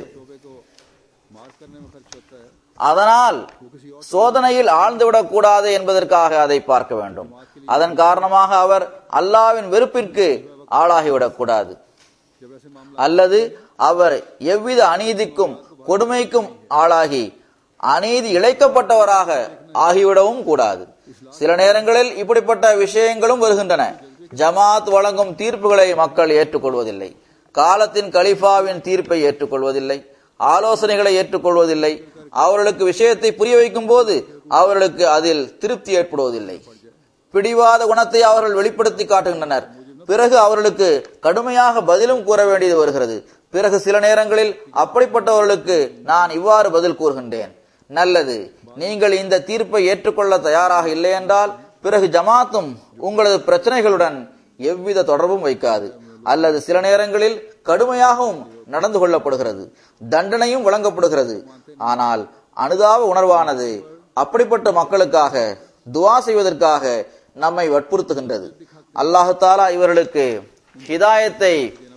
அதனால் சோதனையில் ஆழ்ந்துவிடக் கூடாது என்பதற்காக அதை பார்க்க வேண்டும். அதன் காரணமாக அவர் அல்லாஹ்வின் வெறுப்பிற்கு ஆளாகிவிடக் கூடாது, அல்லது அவர் எவ்வித அநீதிக்கும் கொடுமைக்கும் ஆளாகி அநீதி இழைக்கப்பட்டவராக ஆகிவிடவும் கூடாது. சில நேரங்களில் இப்படிப்பட்ட விஷயங்களும் வருகின்றன. ஜமாத் வழங்கும் தீர்ப்புகளை மக்கள் ஏற்றுக்கொள்வதில்லை, காலத்தின் கலீஃபாவின் தீர்ப்பை ஏற்றுக்கொள்வதில்லை, ஆலோசனைகளை ஏற்றுக்கொள்வதில்லை. அவர்களுக்கு விஷயத்தை புரிய வைக்கும் போது அவர்களுக்கு அதில் திருப்தி ஏற்படுவதில்லை. பிடிவாத குணத்தை அவர்கள் வெளிப்படுத்தி காட்டுகின்றனர். பிறகு அவர்களுக்கு கடுமையாக பதிலும் கூற வேண்டியது வருகிறது. பிறகு சில நேரங்களில் அப்படிப்பட்டவர்களுக்கு நான் இவ்வாறு பதில் கூறுகின்றேன்: நல்லது, நீங்கள் இந்த தீர்ப்பை ஏற்றுக்கொள்ள தயாராக இல்லை என்றால் பிறகு ஜமாத்தும் உங்களது பிரச்சனைகளுடன் எவ்வித தொடர்பும் வைக்காது. அல்லது சில நேரங்களில் கடுமையாகவும் நடந்து கொள்ளப்படுகிறது, தண்டனையும் வழங்கப்படுகிறது. ஆனால் அனுதாப உணர்வானது அப்படிப்பட்ட மக்களுக்காக துவா செய்வதற்காக நம்மை வற்புறுத்துகின்றது. அல்லாஹு தாலா இவர்களுக்கு ஹிதாயத்தை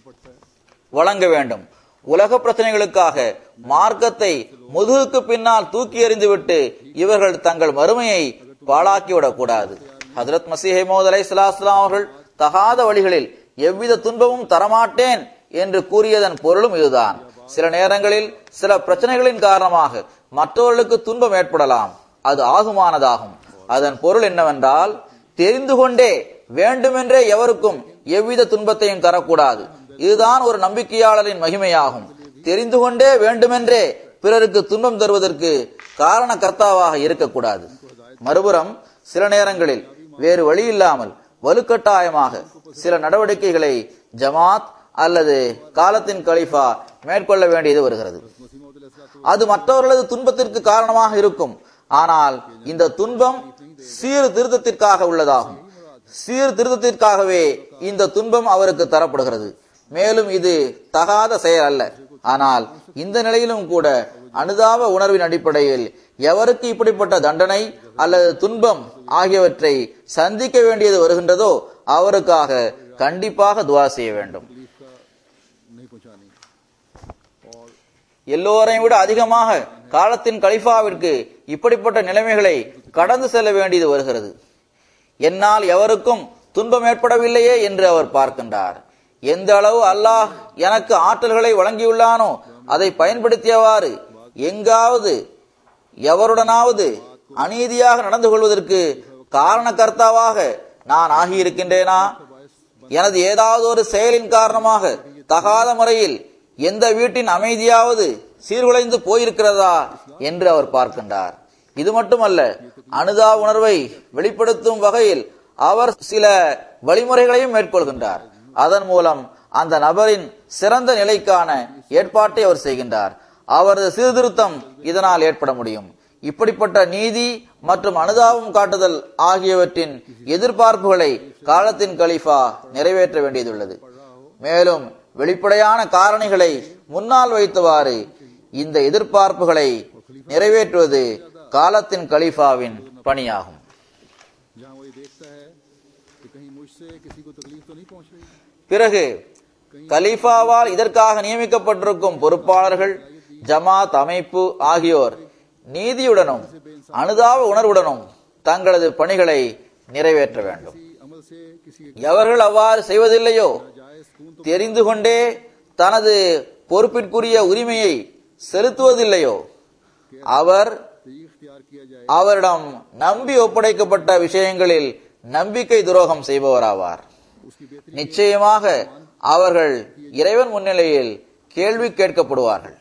வழங்க வேண்டும். உலக பிரச்சனைகளுக்காக மார்க்கத்தை முதுகுக்கு பின்னால் தூக்கி எறிந்துவிட்டு இவர்கள் தங்கள் மறுமையை பாழாக்கிவிடக் கூடாது. ஹஜ்ரத் மஸீஹ் மவ்ஊத் அலைஹிஸ்ஸலாம் அவர்கள் தகாத வழிகளில் எவ்வித துன்பமும் தரமாட்டேன் என்று கூறியதன் பொருளும் இதுதான். சில நேரங்களில் சில பிரச்சனைகளின் காரணமாக மற்றவர்களுக்கு துன்பம் ஏற்படலாம், அது ஆகுமானதாகும். அதன் பொருள் என்னவென்றால், தெரிந்து கொண்டே வேண்டுமென்றே எவருக்கும் எவ்வித துன்பத்தையும் தரக்கூடாது. இதுதான் ஒரு நம்பிக்கையாளரின் மகிமையாகும். தெரிந்து கொண்டே வேண்டுமென்றே பிறருக்கு துன்பம் தருவதற்கு காரண கர்த்தாவாக இருக்கக்கூடாது. மறுபுறம் சில நேரங்களில் வேறு வழி இல்லாமல் வலுக்கட்டாயமாக சில நடவடிக்கைகளை ஜமாத் அல்லது காலத்தின் கலீஃபா மேற்கொள்ள வேண்டியது வருகிறது. அது மற்றவர்களது துன்பத்திற்கு காரணமாக இருக்கும். ஆனால் இந்த துன்பம் சீர்திருத்தத்திற்காக உள்ளதாகும். சீர்திருத்தத்திற்காகவே இந்த துன்பம் அவருக்கு தரப்படுகிறது. மேலும் இது தகாத செயல் அல்ல. ஆனால் இந்த நிலையிலும் கூட அனுதாப உணர்வின் அடிப்படையில் எவருக்கு இப்படிப்பட்ட தண்டனை அல்லது துன்பம் ஆகியவற்றை சந்திக்க வேண்டியது வருகின்றதோ அவருக்காக கண்டிப்பாக துவா செய்ய வேண்டும். எல்லோரையும் விட அதிகமாக காலத்தின் கலீஃபாவிற்கு இப்படிப்பட்ட நிலைமைகளை கடந்து செல்ல வேண்டியது வருகிறது. என்னால் எவருக்கும் துன்பம் ஏற்படவில்லையே என்று அவர் பார்க்கின்றார். எந்த அளவு அல்லாஹ் எனக்கு ஆற்றல்களை வழங்கியுள்ளானோ அதை பயன்படுத்தியவாறு எங்காவது எவருடனாவது அநீதியாக நடந்து கொள்வதற்கு காரணகர்த்தாவாக நான் ஆகியிருக்கின்றேனா? எனது ஏதாவது ஒரு செயலின் காரணமாக தகாத முறையில் எந்த வீட்டின் அமைதியாவது சீர்குலைந்து போயிருக்கிறதா என்று அவர் பார்க்கின்றார். இது மட்டுமல்ல, அனுதாப உணர்வை வெளிப்படுத்தும் வகையில் அவர் சில வழிமுறைகளையும் மேற்கொள்கின்றார். அதன் மூலம் அந்த நபரின் சிறந்த நிலைக்கான ஏற்பாட்டை அவர் செய்கின்றார். அவரது சீர்திருத்தம் இதனால் ஏற்பட முடியும். இப்படிப்பட்ட நீதி மற்றும் அனுதாபம் காட்டுதல் ஆகியவற்றின் எதிர்பார்ப்புகளை காலத்தின் கலீஃபா நிறைவேற்ற வேண்டியதுள்ளது. மேலும் வெளிப்படையான காரணிகளை முன்னால் வைத்தவாறு இந்த எதிர்பார்ப்புகளை நிறைவேற்றுவது காலத்தின் கலீஃபாவின் பணியாகும். பிறகு கலீஃபாவால் இதற்காக நியமிக்கப்பட்டிருக்கும் பொறுப்பாளர்கள், ஜமாத் அமைப்பு ஆகியோர் நீதியுடனும் அனுதாப உணர்வுடனும் தங்களது பணிகளை நிறைவேற்ற வேண்டும். எவர்கள் அவ்வாறு செய்வதில்லையோ, தெரிந்து கொண்டே தனது பொறுப்பிற்குரிய உரிமையை செலுத்துவதில்லையோ, அவரிடம் நம்பி ஒப்படைக்கப்பட்ட விஷயங்களில் நம்பிக்கை துரோகம் செய்பவராவார். நிச்சயமாக அவர்கள் இறைவன் முன்னிலையில் கேள்வி கேட்கப்படுவார்கள்.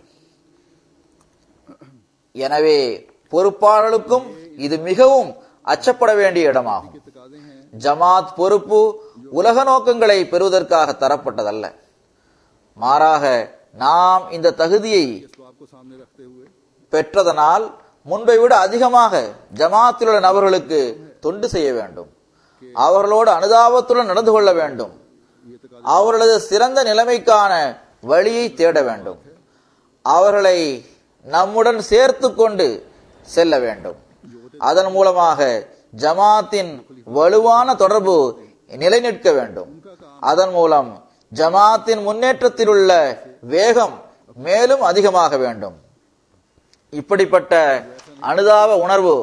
எனவே பொறுப்பாளர்களுக்கும் இது மிகவும் அச்சப்பட வேண்டிய இடமாகும். ஜமாத் பொறுப்பு உலக நோக்கங்களை பெறுவதற்காக தரப்பட்டதல்ல. மாறாக நாம் இந்த தகுதியை பெற்றதனால் முன்பை விட அதிகமாக ஜமாத்தில் உள்ள நபர்களுக்கு தொண்டு செய்ய வேண்டும். அவர்களோடு அனுதாபத்துடன் நடந்து கொள்ள வேண்டும். அவர்களது சிறந்த நிலைமைக்கான வழியை தேட வேண்டும். அவர்களை நம்முடன் சேர்த்து கொண்டு செல்ல வேண்டும். அதன் மூலமாக ஜமாத்தின் வலுவான தொடர்பு நிலைநிற்க வேண்டும். அதன் மூலம் ஜமாத்தின் முன்னேற்றத்தில் உள்ள வேகம் மேலும் அதிகமாக வேண்டும். இப்படிப்பட்ட அனுதாப உணர்வு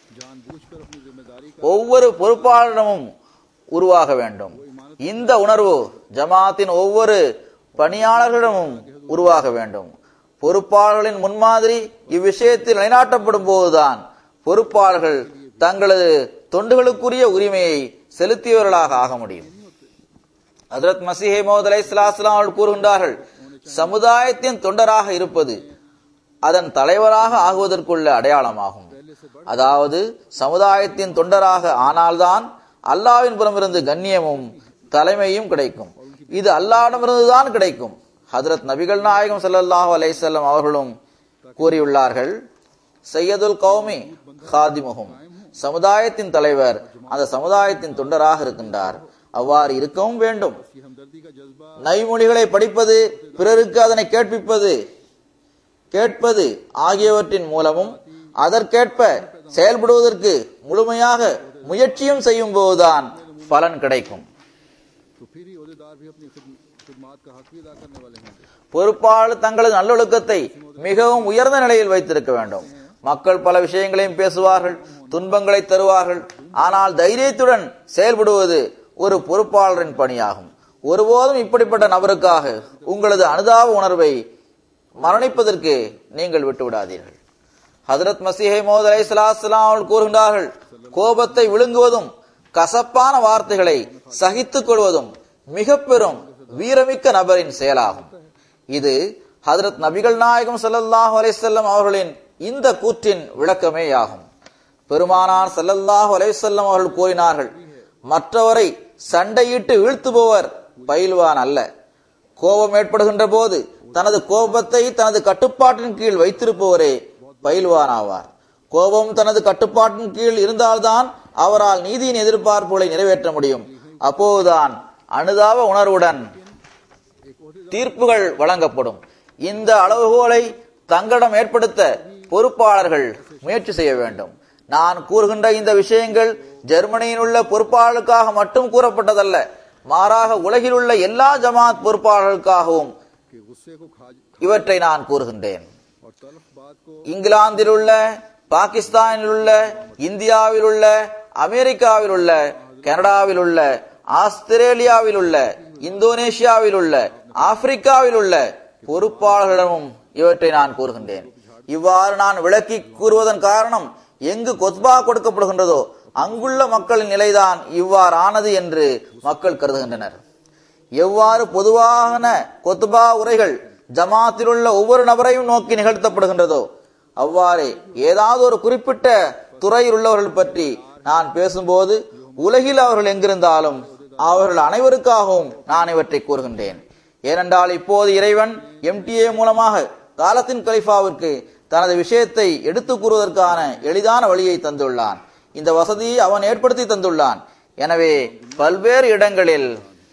ஒவ்வொரு பொறுப்பாளரிடமும் உருவாக வேண்டும். இந்த உணர்வு ஜமாத்தின் ஒவ்வொரு பணியாளர்களிடமும் உருவாக வேண்டும். பொறுப்பாளர்களின் முன்மாதிரி இவ்விஷயத்தில் நிலைநாட்டப்படும் போதுதான் பொறுப்பாளர்கள் தங்களது தொண்டுகளுக்குரிய உரிமையை செலுத்தியவர்களாக ஆக முடியும். ஹஜ்ரத் மஸீஹ் மவ்ஊத் அலைஹிஸ்ஸலாம் அவர்கள் கூறுகின்றார்கள், சமுதாயத்தின் தொண்டராக இருப்பது அதன் தலைவராக ஆகுவதற்குள்ள அடையாளமாகும். அதாவது சமுதாயத்தின் தொண்டராக ஆனால்தான் அல்லாஹ்வின் புறமிருந்து கண்ணியமும் தலைமையும் கிடைக்கும். இது அல்லாஹ்விடமிருந்துதான் கிடைக்கும். ஹஜ்ரத் நபிகள் நாயகம் ஸல்லல்லாஹு அலைஹி வஸல்லம் அவர்களும் கூறியுள்ளார்கள், சையதுல் கௌமி ஹாதிமுஹும், சமுதாயத்தின் தலைவர் அந்த சமுதாயத்தின் தொண்டராக இருக்கின்றார். அவ்வாறு இருக்கவும் வேண்டும். நைமொழிகளை படிப்பது, பிறருக்கு அதனை கேட்பது ஆகியவற்றின் மூலமும் அதற்கேற்ப செயல்படுவதற்கு முழுமையாக முயற்சியும் செய்யும் போதுதான் பலன் கிடைக்கும். பொறுப்பாளர் தங்களது நல்லொழுக்கத்தை மிகவும் உயர்ந்த நிலையில் வைத்திருக்க வேண்டும். மக்கள் பல விஷயங்களையும் பேசுவார்கள், துன்பங்களை தருவார்கள். ஆனால் தைரியத்துடன் செயல்படுவது ஒரு பொறுப்பாளரின் பணியாகும். ஒருபோதும் இப்படிப்பட்ட நபருக்காக உங்களது அனுதாப உணர்வை மரணிப்பதற்கு நீங்கள் விட்டுவிடாதீர்கள். ஹஜ்ரத் மஸீஹ் மவ்ஊத் அலைஹிஸ்ஸலாம் அவர்கள் கூறுகின்றார்கள், கோபத்தை விழுங்குவதும் கசப்பான வார்த்தைகளை சகித்துக் கொள்வதும் மிக பெரும் வீரமிக்க நபரின் செயலாகும். இது ஹஜ்ரத் நபிகள் நாயகம் ஸல்லல்லாஹு அலைஹி வஸல்லம் அவர்களின் இந்த கூற்றின் விளக்கமேயாகும். பெருமானார் ஸல்லல்லாஹு அலைஹி வஸல்லம் அவர்கள் கூறினார்கள், மற்றவரை சண்டையிட்டு வீழ்த்துபவர் பயில்வான் அல்ல. கோபம் ஏற்படுகின்ற போது தனது கோபத்தை தனது கட்டுப்பாட்டின் கீழ் வைத்திருப்பவரே பயில்வான் ஆவார். கோபம் தனது கட்டுப்பாட்டின் கீழ் இருந்தால்தான் அவரால் நீதியின் எதிர்பார்ப்புகளை நிறைவேற்ற முடியும். அப்போதுதான் அனுதாப உணர்வுடன் தீர்ப்புகள் வழங்கப்படும். இந்த அளவுகோலை தங்களிடம் ஏற்படுத்த பொறுப்பாளர்கள் முயற்சி செய்ய வேண்டும். நான் கூறுகின்ற இந்த விஷயங்கள் ஜெர்மனியில் உள்ள பொறுப்பாளர்களுக்காக மட்டும் கூறப்பட்டதல்ல, மாறாக உலகில் உள்ள எல்லா ஜமாத் பொறுப்பாளர்களுக்காகவும் இவற்றை நான் கூறுகின்றேன். இங்கிலாந்தில் உள்ள, பாகிஸ்தானில் உள்ள, இந்தியாவில் உள்ள, அமெரிக்காவில் உள்ள, கனடாவில் உள்ள, ஆஸ்திரேலியாவில் உள்ள, இந்தோனேஷியாவில் உள்ள, ஆப்பிரிக்காவில் உள்ள பொறுப்பாளர்களிடமும் இவற்றை நான் கூறுகின்றேன். இவ்வாறு நான் விளக்கி கூறுவதன் காரணம், எங்கு கொத்பா கொடுக்கப்படுகின்றதோ அங்குள்ள மக்களின் நிலைதான் இவ்வாறு ஆனது என்று மக்கள் கருதுகின்றனர். எவ்வாறு பொதுவான கொத்பா உரைகள் ஜமாத்தில் உள்ள ஒவ்வொரு நபரையும் நோக்கி நிகழ்த்தப்படுகின்றதோ அவ்வாறே ஏதாவது ஒரு குறிப்பிட்ட துறையில் உள்ளவர்கள் பற்றி நான் பேசும்போது உலகில் அவர்கள் எங்கிருந்தாலும் அவர்கள் அனைவருக்காகவும் நான் இவற்றை கூறுகின்றேன். ஏனென்றால் இப்போது இறைவன் MTA மூலமாக காலத்தின் கலிஃபாவிற்கு தனது விஷயத்தை எடுத்துக் கூறுவதற்கான எளிதான வழியை தந்துள்ளான். இந்த வசதியை அவன் ஏற்படுத்தி தந்துள்ளான். எனவே பல்வேறு இடங்களில்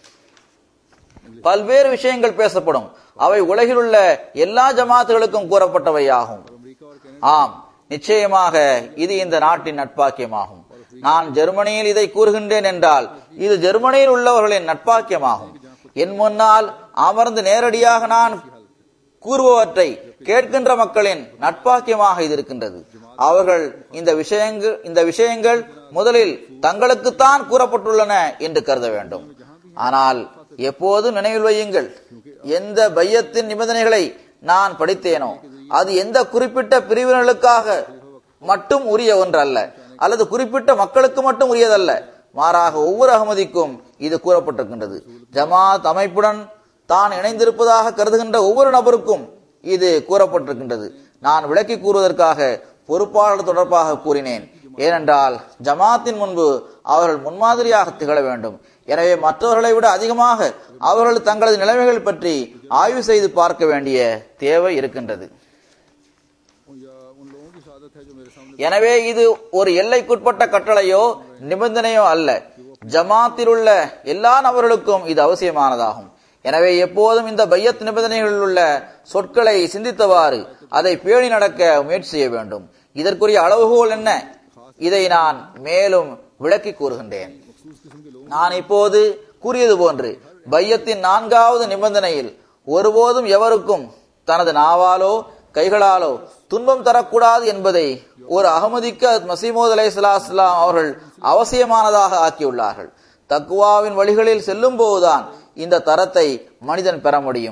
பல்வேறு விஷயங்கள் பேசப்படும். அவை உலகில் உள்ள எல்லா ஜமாத்துகளுக்கும் கூறப்பட்டவையாகும். ஆம், நிச்சயமாக இது இந்த நாட்டின் நட்பாக்கியமாகும். நான் ஜெர்மனியில் இதை கூறுகின்றேன் என்றால் இது ஜெர்மனியில் உள்ளவர்களின் நட்பாக்கியமாகும். என் முன்னால் அமர்ந்து நேரடியாக நான் கூறுபவற்றை கேட்கின்ற மக்களின் நட்பாக்கியமாக இது இருக்கின்றது. அவர்கள் இந்த விஷயங்கள் முதலில் தங்களுக்குத்தான் கூறப்பட்டுள்ளன என்று கருத வேண்டும். ஆனால் எப்போது நினைவில் வையுங்கள், எந்த பையத்தின் நிபந்தனைகளை நான் படித்தேனோ அது எந்த குறிப்பிட்ட பிரிவினர்களுக்காக மட்டும் உரிய ஒன்றல்ல, அல்லது குறிப்பிட்ட மக்களுக்கு மட்டும் உரியதல்ல. மாறாக ஒவ்வொரு அகமதிக்கும் இது கூறப்பட்டிருக்கின்றது. ஜமாத் அமைப்புடன் தான் இணைந்திருப்பதாக கருதுகின்ற ஒவ்வொரு நபருக்கும் இது கூறப்பட்டிருக்கின்றது. நான் விளக்கி கூறுவதற்காக பொறுப்பாளர் தொடர்பாக கூறினேன். ஏனென்றால் ஜமாத்தின் முன்பு அவர்கள் முன்மாதிரியாக திகழ வேண்டும். எனவே மற்றவர்களை விட அதிகமாக அவர்கள் தங்களது நிலைமைகள் பற்றி ஆய்வு செய்து பார்க்க வேண்டிய தேவை இருக்கின்றது. எனவே இது ஒரு எல்லைக்குட்பட்ட கட்டளையோ நிபந்தனையோ அல்ல. ஜமாத்தில் உள்ள எல்லா நபர்களுக்கும் இது அவசியமானதாகும். எனவே எப்போதும் இந்த பையத் நிபந்தனைகளில் உள்ள சொற்களை சிந்தித்தவாறு அதை பேணி நடக்க முயற்சி செய்ய வேண்டும். இதற்குரிய அளவுகோல் என்ன? இதை நான் மேலும் விளக்கி கூறுகின்றேன். நான் இப்போது கூறியது போன்று பையத்தின் 4வது நிபந்தனையில் ஒருபோதும் எவருக்கும் தனது நாவாலோ கைகளாலோ துன்பம் தரக்கூடாது என்பதை ஒரு அகமதிக்கு மஸீஹ் மவ்ஊத் அலைஹிஸ்ஸலாம் அவர்கள் அவசியமானதாக ஆக்கியுள்ளார்கள். தக்வாவின் வழிகளில் செல்லும் போதுதான் இந்த தரத்தை மனிதன் பெற முடியும்.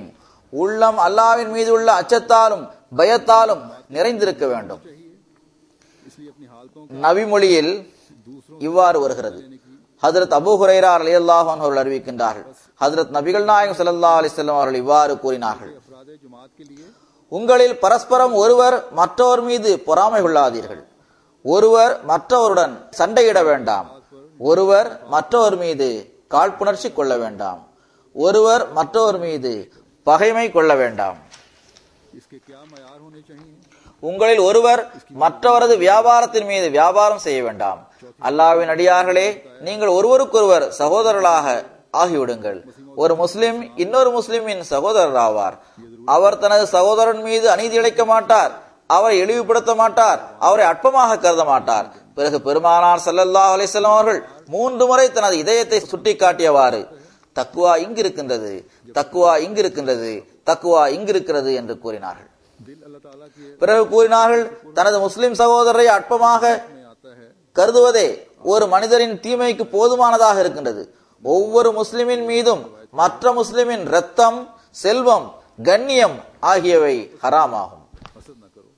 உள்ளம் அல்லாஹ்வின் மீது உள்ள அச்சத்தாலும் பயத்தாலும் நிறைந்திருக்க வேண்டும். इसलिए अपनी हालतों நபி மொழியில் இவ்வாறு வருகிறது. ஹஜ்ரத் அபூ ஹுரைரா ரலியல்லாஹு அன்ஹு அவர்கள் அறிவிக்கின்றார்கள், ஹஜ்ரத் நபிகள் நாயகம் ஸல்லல்லாஹு அலைஹி வஸல்லம் அவர்கள் இவ்வாறு கூறினார்கள், अफराद जमात के लिए உங்களில் பரஸ்பரம் ஒருவர் மற்றவர் மீது பொறாமை கொள்ளாதீர்கள். ஒருவர் மற்றவருடன் சண்டையிட வேண்டாம். ஒருவர் மற்றவர் மீது காழ்ப்புணர்ச்சி கொள்ள வேண்டாம். ஒருவர் மற்றவர் மீது பகைமை கொள்ள வேண்டாம். इसके क्या मयार होने चाहिए? உங்களில் ஒருவர் மற்றவரது வியாபாரத்தின் மீது வியாபாரம் செய்ய வேண்டாம். அல்லாஹ்வின் அடியார்களே, நீங்கள் ஒருவருக்கொருவர் சகோதரர்களாக ஆகிவிடுங்கள். ஒரு முஸ்லிம் இன்னொரு முஸ்லிமின் சகோதரர் ஆவார். அவர் தனது சகோதரன் மீது அநீதி இழைக்க மாட்டார், அவரை இழிவுபடுத்த மாட்டார், அவரை அற்பமாக கருத மாட்டார். பிறகு பெருமானார் ஸல்லல்லாஹு அலைஹி வஸல்லம் அவர்கள் 3 முறை தனது இதயத்தை சுட்டிக்காட்டியவாறு, தக்வா இங்கிருக்கின்றது, தக்வா இங்கிருக்கின்றது, தக்வா இங்கிருக்கிறது என்று கூறினார்கள். दिल अल्लाह ताला की பிறகு கூறினார்கள், தனது முஸ்லிம் சகோதரரை அற்பமாக में आता है। கருதுவதே ஒரு மனிதரின் தீமைக்கு போதுமானதாக இருக்கின்றது. ஒவ்வொரு முஸ்லிமின் மீதும் மற்ற முஸ்லிமின் இரத்தம், செல்வம், கண்ணியம் ஆகியவை ஹராமாகும். हसद न करो,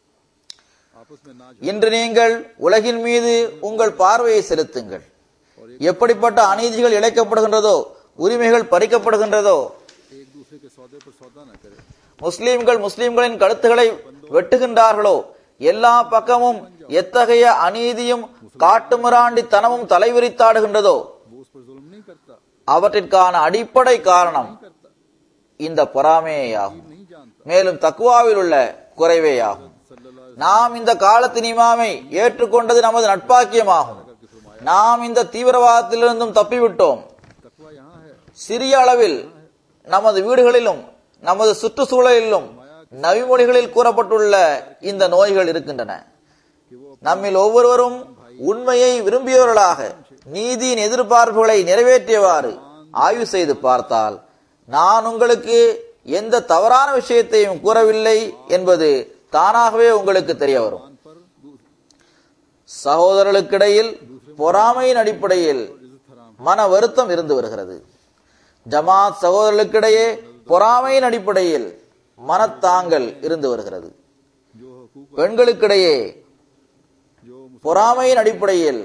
आपस में ना இன்று நீங்கள் உலகின் மீது உங்கள் பார்வையை செலுத்துங்கள். எப்படிப்பட்ட அநீதிகள் இழைக்கப்படுகின்றதோ, உரிமைகள் பறிக்கப்படுகின்றதோ, एक दूसरे के सौदे पर सौदा न करे। முஸ்லிம்கள் முஸ்லிம்களின் கழுத்துகளை வெட்டுகின்றார்களோ, எல்லா பக்கமும் எத்தகைய அநீதியும் காட்டுமிராண்டித்தனமும் தலைவிரித்தாடுகின்றதோ, वो उस पर जुल्म नहीं करता, அவற்றிற்கான அடிப்படை காரணம் இந்த பொறாமையாகும். नहीं जानता। மேலும் தக்குவாவில் உள்ள குறைவேயாகும். நாம் இந்த காலத்தின் இமாமை ஏற்றுக்கொண்டது நமது நட்பாக்கியமாகும். நாம் இந்த தீவிரவாதத்திலிருந்தும் தப்பிவிட்டோம். तकवा यहाँ है। சிறிய அளவில் நமது வீடுகளிலும் நமது சுற்றுச்சூழலிலும் நபிமொழிகளில் கூறப்பட்டுள்ள இந்த நோய்கள் இருக்கின்றன. நம்மில் ஒவ்வொருவரும் உண்மையை விரும்பியவர்களாக நீதியின் எதிர்பார்ப்புகளை நிறைவேற்றியவாறு ஆய்வு செய்து பார்த்தால், நான் உங்களுக்கு எந்த தவறான விஷயத்தையும் கூறவில்லை என்பது தானாகவே உங்களுக்கு தெரிய வரும். சகோதரர்களுக்கிடையில் பொறாமையின் அடிப்படையில் மன வருத்தம் இருந்து வருகிறது. ஜமாத் சகோதரர்களுக்கிடையே பொறாமையின் அடிப்படையில் மனத்தாங்கல் இருந்து வருகிறது. பெண்களுக்கிடையே பொறாமையின் அடிப்படையில்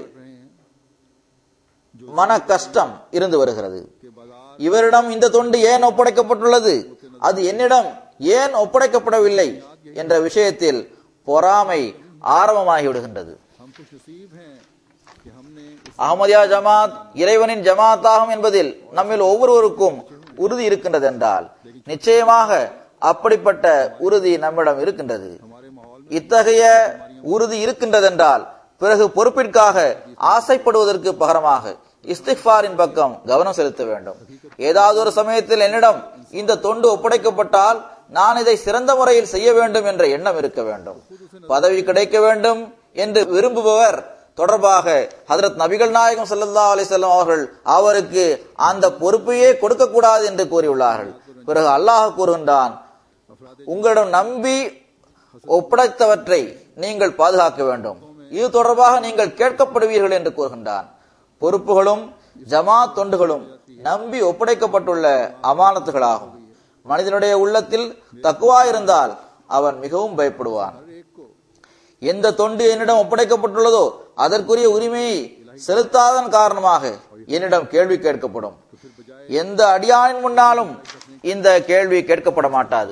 மன கஷ்டம் இருந்து வருகிறது. இவரிடம் இந்த தொண்டு ஏன் ஒப்படைக்கப்பட்டுள்ளது, அது என்னிடம் ஏன் ஒப்படைக்கப்படவில்லை என்ற விஷயத்தில் பொறாமை ஆரம்பமாகிவிடுகின்றது. हम खुशनसीब हैं कि हमने அஹ்மதியா ஜமாத் இறைவனின் ஜமாத்தாகும் என்பதில் நம்மில் ஒவ்வொருவருக்கும் உறுதி இருக்கின்றது என்றால், நிச்சயமாக அப்படிப்பட்ட உறுதி நம்மிடம் இருக்கின்றது. இத்தகைய உறுதி இருக்கின்றதென்றால் பிறகு பொறுப்பிற்காக ஆசைப்படுவதற்கு பகரமாக இஸ்திக்ஃபாரின் பக்கம் கவனம் செலுத்த வேண்டும். ஏதாவது ஒரு சமயத்தில் என்னிடம் இந்த தொண்டு ஒப்படைக்கப்பட்டால் நான் இதை சிறந்த முறையில் செய்ய வேண்டும் என்ற எண்ணம் இருக்க வேண்டும். பதவி கிடைக்க வேண்டும் என்று விரும்புபவர் தொடர்பாக ஹஜ்ரத் நபிகள் நாயகம் ஸல்லல்லாஹு அலைஹி வஸல்லம் அவர்கள் அவருக்கு அந்த பொறுப்பையே கொடுக்க கூடாது என்று கூறியுள்ளார்கள். பிறகு அல்லாஹ் கூறுகின்றான், உங்களிடம் நம்பி ஒப்படைத்தவற்றை நீங்கள் பாதுகாக்க வேண்டும், இது தொடர்பாக நீங்கள் கேட்கப்படுவீர்கள் என்று கூறுகின்றான். பொறுப்புகளும் ஜமாத் தொண்டுகளும் நம்பி ஒப்படைக்கப்பட்டுள்ள அமானத்துகளாகும். மனிதனுடைய உள்ளத்தில் தக்வா இருந்தால் அவன் மிகவும் பயப்படுவான். எந்த தொண்டு என்னிடம் ஒப்படைக்கப்பட்டுள்ளதோ அதற்குரிய உரிமையை செலுத்தாதன் காரணமாக என்னிடம் கேள்வி கேட்கப்படும். எந்த அடியானின் முன்னாலும் இந்த கேள்வி கேட்கப்பட மாட்டாது.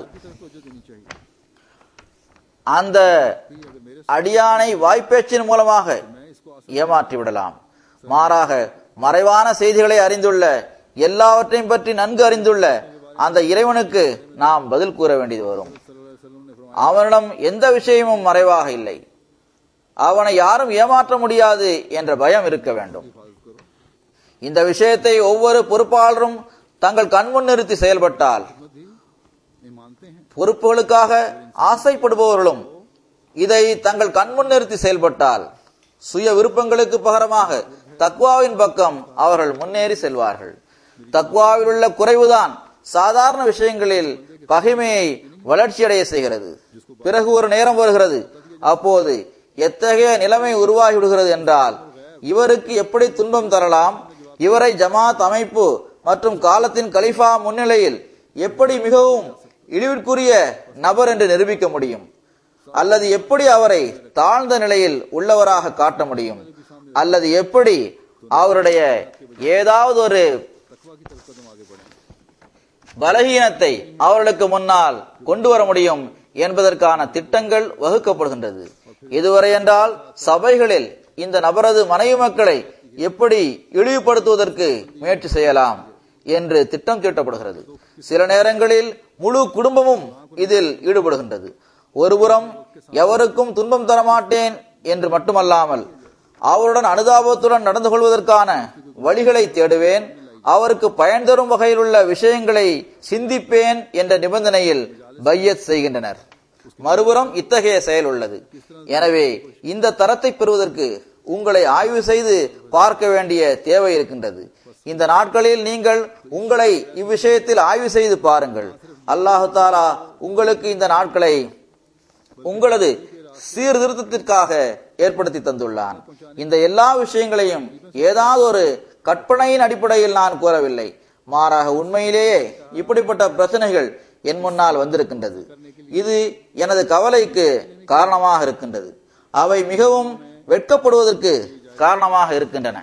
அந்த அடியானை வாய்ப்பேச்சின் மூலமாக ஏமாற்றி விடலாம். மாறாக மறைவான செய்திகளை அறிந்துள்ள, எல்லாவற்றையும் பற்றி நன்கு அறிந்துள்ள அந்த இறைவனுக்கு நாம் பதில் கூற வேண்டியது வரும். அவனிடம் எந்த விஷயமும் மறைவாக இல்லை, அவனை யாரும் ஏமாற்ற முடியாது என்ற பயம் இருக்க வேண்டும். இந்த விஷயத்தை ஒவ்வொரு பொறுப்பாளரும் தங்கள் கண்முன் நிறுத்தி செயல்பட்டால், பொறுப்புகளுக்காக ஆசைப்படுபவர்களும் இதை தங்கள் கண்முன் நிறுத்தி செயல்பட்டால், சுய விருப்பங்களுக்கு பகரமாக தக்வாவின் பக்கம் அவர்கள் முன்னேறி செல்வார்கள். தக்வாவில் உள்ள குறைவுதான் சாதாரண விஷயங்களில் பகைமையை வளர்ச்சியடைய செய்கிறது. பிறகு ஒரு நேரம் வருகிறது, அப்போது எத்தகைய நிலைமை உருவாகிவிடுகிறது என்றால், இவருக்கு எப்படி துன்பம் தரலாம், இவரை ஜமாத் அமைப்பு மற்றும் காலத்தின் கலிஃபா முன்னிலையில் எப்படி மிகவும் இழிவிற்குரிய நபர் என்று நிரூபிக்க முடியும், அல்லது எப்படி அவரை தாழ்ந்த நிலையில் உள்ளவராக காட்ட முடியும், அல்லது எப்படி அவருடைய ஏதாவது ஒரு பலகீனத்தை அவர்களுக்கு முன்னால் கொண்டு வர முடியும் என்பதற்கான திட்டங்கள் வகுக்கப்படுகின்றது. இதுவரை என்றால் சபைகளில் இந்த நபரது மனைவி மக்களை எப்படி இழிவுபடுத்துவதற்கு முயற்சி செய்யலாம் என்று திட்டம் தீட்டப்படுகிறது. சில நேரங்களில் முழு குடும்பமும் இதில் ஈடுபடுகின்றது. ஒருபுறம் எவருக்கும் துன்பம் தரமாட்டேன் என்று மட்டுமல்லாமல் அவருடன் அனுதாபத்துடன் நடந்து கொள்வதற்கான வழிகளை தேடுவேன், அவருக்கு பயன் தரும் வகையில் உள்ள விஷயங்களை சிந்திப்பேன் என்ற நிபந்தனையில் பையத் செய்கின்றனர். மறுபுறம் இத்தகைய செயல் உள்ளது. எனவே இந்த தரத்தை பெறுவதற்கு உங்களை ஆய்வு செய்து பார்க்க வேண்டிய தேவை இருக்கின்றது. இந்த நாட்களில் நீங்கள் உங்களை இவ்விஷயத்தில் ஆய்வு செய்து பாருங்கள். அல்லாஹு தாலா உங்களுக்கு இந்த நாட்களை உங்களது சீர்திருத்தத்திற்காக ஏற்படுத்தி தந்துள்ளான். இந்த எல்லா விஷயங்களையும் ஏதாவது ஒரு கற்பனையின் அடிப்படையில் நான் கூறவில்லை, மாறாக உண்மையிலேயே இப்படிப்பட்ட பிரச்சனைகள் என் முன்னால் வந்திருக்கின்றது. இது எனது கவலைக்கு காரணமாக இருக்கின்றது. அவை மிகவும் வெட்கப்படுவதற்கு காரணமாக இருக்கின்றன.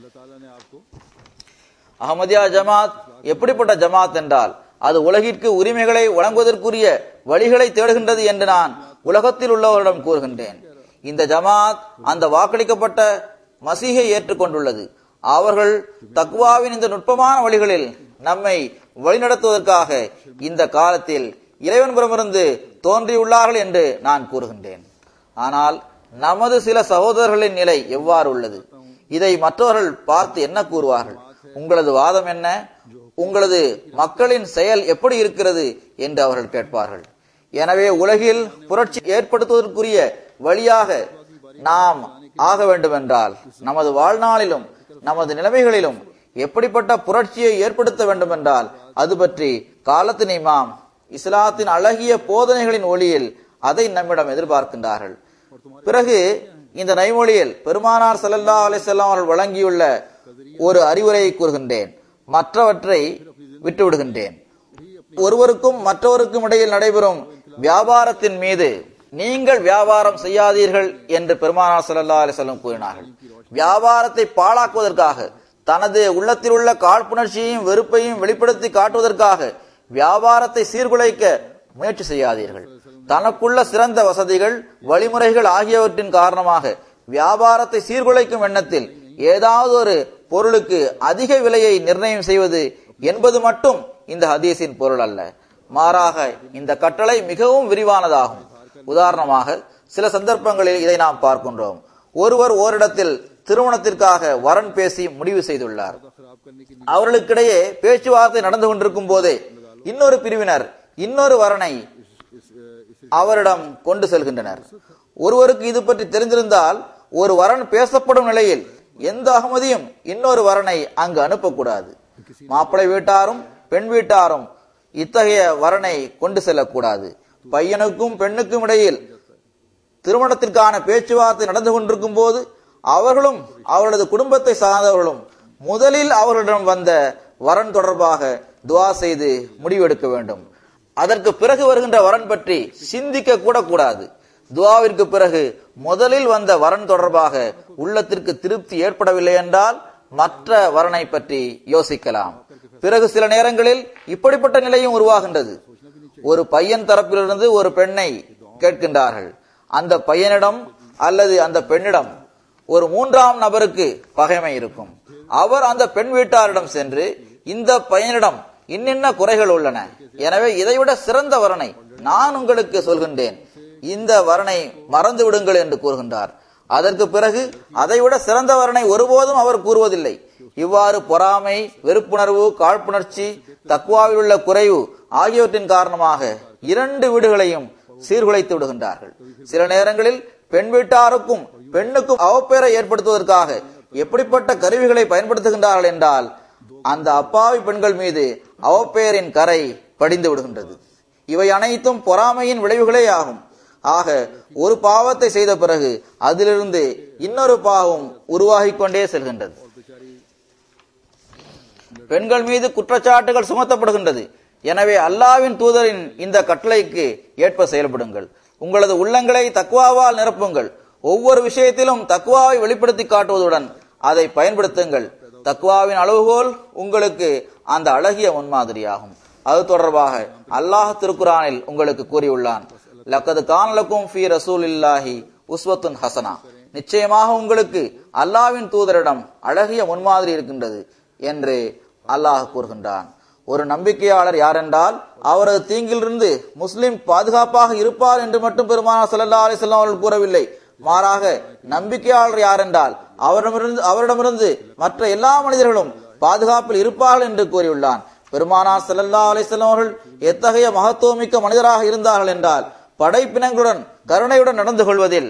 அஹமதியா ஜமாத் எப்படிப்பட்ட ஜமாத் என்றால் அது உலகிற்கு உரிமைகளை வழங்குவதற்குரிய வழிகளை தேடுகின்றது என்று நான் உலகத்தில் உள்ளவரிடம் கூறுகின்றேன். இந்த ஜமாத் அந்த வாக்களிக்கப்பட்ட மசீஹை ஏற்றுக்கொண்டுள்ளது. அவர்கள் தக்வாவின் இந்த நுட்பமான வழிகளில் நம்மை வழிநடத்துவதற்காக இந்த காலத்தில் இறைவன்புறமிருந்து தோன்றியுள்ளார்கள் என்று நான் கூறுகின்றேன். ஆனால் நமது சில சகோதரர்களின் நிலை எவ்வாறு உள்ளது? இதை மற்றவர்கள் பார்த்து என்ன கூறுவார்கள்? உங்களது வாதம் என்ன? உங்களது மக்களின் செயல் எப்படி இருக்கிறது என்று அவர்கள் கேட்பார்கள். எனவே உலகில் புரட்சி ஏற்படுத்துவதற்குரிய வழியாக நாம் ஆக வேண்டுமென்றால் நமது வாழ்நாளிலும் நமது நிலைமைகளிலும் எப்படிப்பட்ட புரட்சியை ஏற்படுத்த வேண்டும் என்றால் அது பற்றி காலத்தின் இமாம் இஸ்லாத்தின் அழகிய போதனைகளின் ஒளியில் அதை நம்மிடம் எதிர்பார்க்கின்றார்கள். பிறகு இந்த நைமொழியில் பெருமானார் ஸல்லல்லாஹு அலைஹி வஸல்லம் அவர்கள் வழங்கியுள்ள ஒரு அறிவுரையை கூறுகின்றேன், மற்றவற்றை விட்டுவிடுகின்றேன். ஒருவருக்கும் மற்றவருக்கும் இடையில் நடைபெறும் வியாபாரத்தின் மீது நீங்கள் வியாபாரம் செய்யாதீர்கள் என்று பெருமானார் ஸல்லல்லாஹு அலைஹி வஸல்லம் கூறினார்கள். வியாபாரத்தை பாழாக்குவதற்காக, தனது உள்ளத்தில் உள்ள காழ்ப்புணர்ச்சியையும் வெறுப்பையும் வெளிப்படுத்தி காட்டுவதற்காக வியாபாரத்தை சீர்குலைக்க முயற்சி செய்யாதீர்கள். தனக்குள்ள சிறந்த வசதிகள் வழிமுறைகள் ஆகியவற்றின் காரணமாக வியாபாரத்தை சீர்குலைக்கும் எண்ணத்தில் ஏதாவது ஒரு பொருளுக்கு அதிக விலையை நிர்ணயம் செய்வது என்பது மட்டும் இந்த ஹதீஸின் பொருள் அல்ல. மாறாக இந்த கட்டளை மிகவும் விரிவானதாகும். உதாரணமாக சில சந்தர்ப்பங்களில் இதை நாம் பார்க்கின்றோம். ஒருவர் ஓரிடத்தில் திருமணத்திற்காக வரன் பேசி முடிவு செய்துள்ளார். அவர்களுக்கிடையே பேச்சுவார்த்தை நடந்து கொண்டிருக்கும் போதே இன்னொரு பிரிவினர் இன்னொரு வரனை அவரிடம் கொண்டு செல்கின்றனர். ஒருவருக்கு இது பற்றி தெரிந்திருந்தால் ஒரு வரன் பேசப்படும் நிலையில் எந்த அகமதியும் இன்னொரு வரனை அங்கு அனுப்பக்கூடாது. மாப்பிள்ளை வீட்டாரும் பெண் வீட்டாரும் இத்தகைய வரனை கொண்டு செல்லக்கூடாது. பையனுக்கும் பெண்ணுக்கும் இடையில் திருமணத்திற்கான பேச்சுவார்த்தை நடந்து கொண்டிருக்கும் போது அவர்களும் அவர்களது குடும்பத்தை சார்ந்தவர்களும் முதலில் அவர்களிடம் வந்த வரன் தொடர்பாக துவா செய்து முடிவெடுக்க வேண்டும். அதற்கு பிறகு வருகின்ற வரன் பற்றி சிந்திக்க கூட கூடாது. துவாவிற்கு பிறகு முதலில் வந்த வரன் தொடர்பாக உள்ளத்திற்கு திருப்தி ஏற்படவில்லை என்றால் மற்ற வரனை பற்றி யோசிக்கலாம். பிறகு சில நேரங்களில் இப்படிப்பட்ட நிலையும் உருவாகின்றது. ஒரு பையன் தரப்பிலிருந்து ஒரு பெண்ணை கேட்கின்றார்கள். அந்த பையனிடம் அல்லது அந்த பெண்ணிடம் ஒரு மூன்றாம் நபருக்கு பகைமை இருக்கும். அவர் அந்த பெண் வீட்டாரிடம் சென்று இந்த பையனிடம் இன்னென்ன குறைகள் உள்ளன, எனவே இதைவிட சிறந்த வரனை நான் உங்களுக்கு சொல்கின்றேன், இந்த வரனை மறந்து விடுங்கள் என்று கூறுகின்றார். அதற்கு பிறகு அதைவிட சிறந்த வரனை ஒருபோதும் அவர் கூறுவதில்லை. இவ்வாறு பொறாமை, வெறுப்புணர்வு, காழ்ப்புணர்ச்சி, தக்வாவில் உள்ள குறைவு ஆகியவற்றின் காரணமாக இரண்டு வீடுகளையும் சீர்குலைத்து விடுகின்றார்கள். சில நேரங்களில் பெண் வீட்டாருக்கும் பெண்ணுக்கும் அவப்பெயரை ஏற்படுத்துவதற்காக எப்படிப்பட்ட கருவிகளை பயன்படுத்துகின்றார்கள் என்றால் அந்த அப்பாவி பெண்கள் மீது அவப்பெயரின் கரை படிந்து விடுகின்றது. இவை அனைத்தும் பொறாமையின் விளைவுகளே ஆகும். ஆக ஒரு பாவத்தை செய்த பிறகு அதிலிருந்து இன்னொரு பாவம் உருவாகிக் கொண்டே செல்கின்றது. பெண்கள் மீது குற்றச்சாட்டுகள் சுமத்தப்படுகின்றது. எனவே அல்லாஹ்வின் தூதரின் இந்த கட்டளைக்கு ஏற்ப செயல்படுங்கள். உங்களது உள்ளங்களை தக்வாவால் நிரப்புங்கள். ஒவ்வொரு விஷயத்திலும் தக்வாவை வெளிப்படுத்தி காட்டுவதுடன் அதை பயன்படுத்துங்கள். தக்வாவின் அளவுகோல் உங்களுக்கு அந்த அழகிய முன்மாதிரியாகும். அது தொடர்பாக அல்லாஹ் திருக்குரானில் உங்களுக்கு கூறியுள்ளான், லக்கது கான லக்கும் ஃபீ ரசூலில்லாஹி உஸ்வத்துன் ஹசனா, நிச்சயமாக உங்களுக்கு அல்லாஹ்வின் தூதரிடம் அழகிய முன்மாதிரி இருக்கின்றது என்று அல்லாஹ் கூறுகின்றான். ஒரு நம்பிக்கையாளர் யாரென்றால் அவரது தீங்கிலிருந்து முஸ்லிம் பாதுகாப்பாக இருப்பார் என்று மட்டும் பெருமானார் ஸல்லல்லாஹு அலைஹி வஸல்லம் அவர்கள் கூறவில்லை. மாறாக நம்பிக்கையாளர் யாரென்றால் அவரிடமிருந்து மற்ற எல்லா மனிதர்களும் பாதுகாப்பில் இருப்பார்கள் என்று கூறியுள்ளான். பெருமானார் ஸல்லல்லாஹு அலைஹி வஸல்லம் அவர்கள் எத்தகைய மகத்துவமிக்க மனிதராக இருந்தார்கள் என்றால் படைப்பினங்களுடன் கருணையுடன் நடந்து கொள்வதில்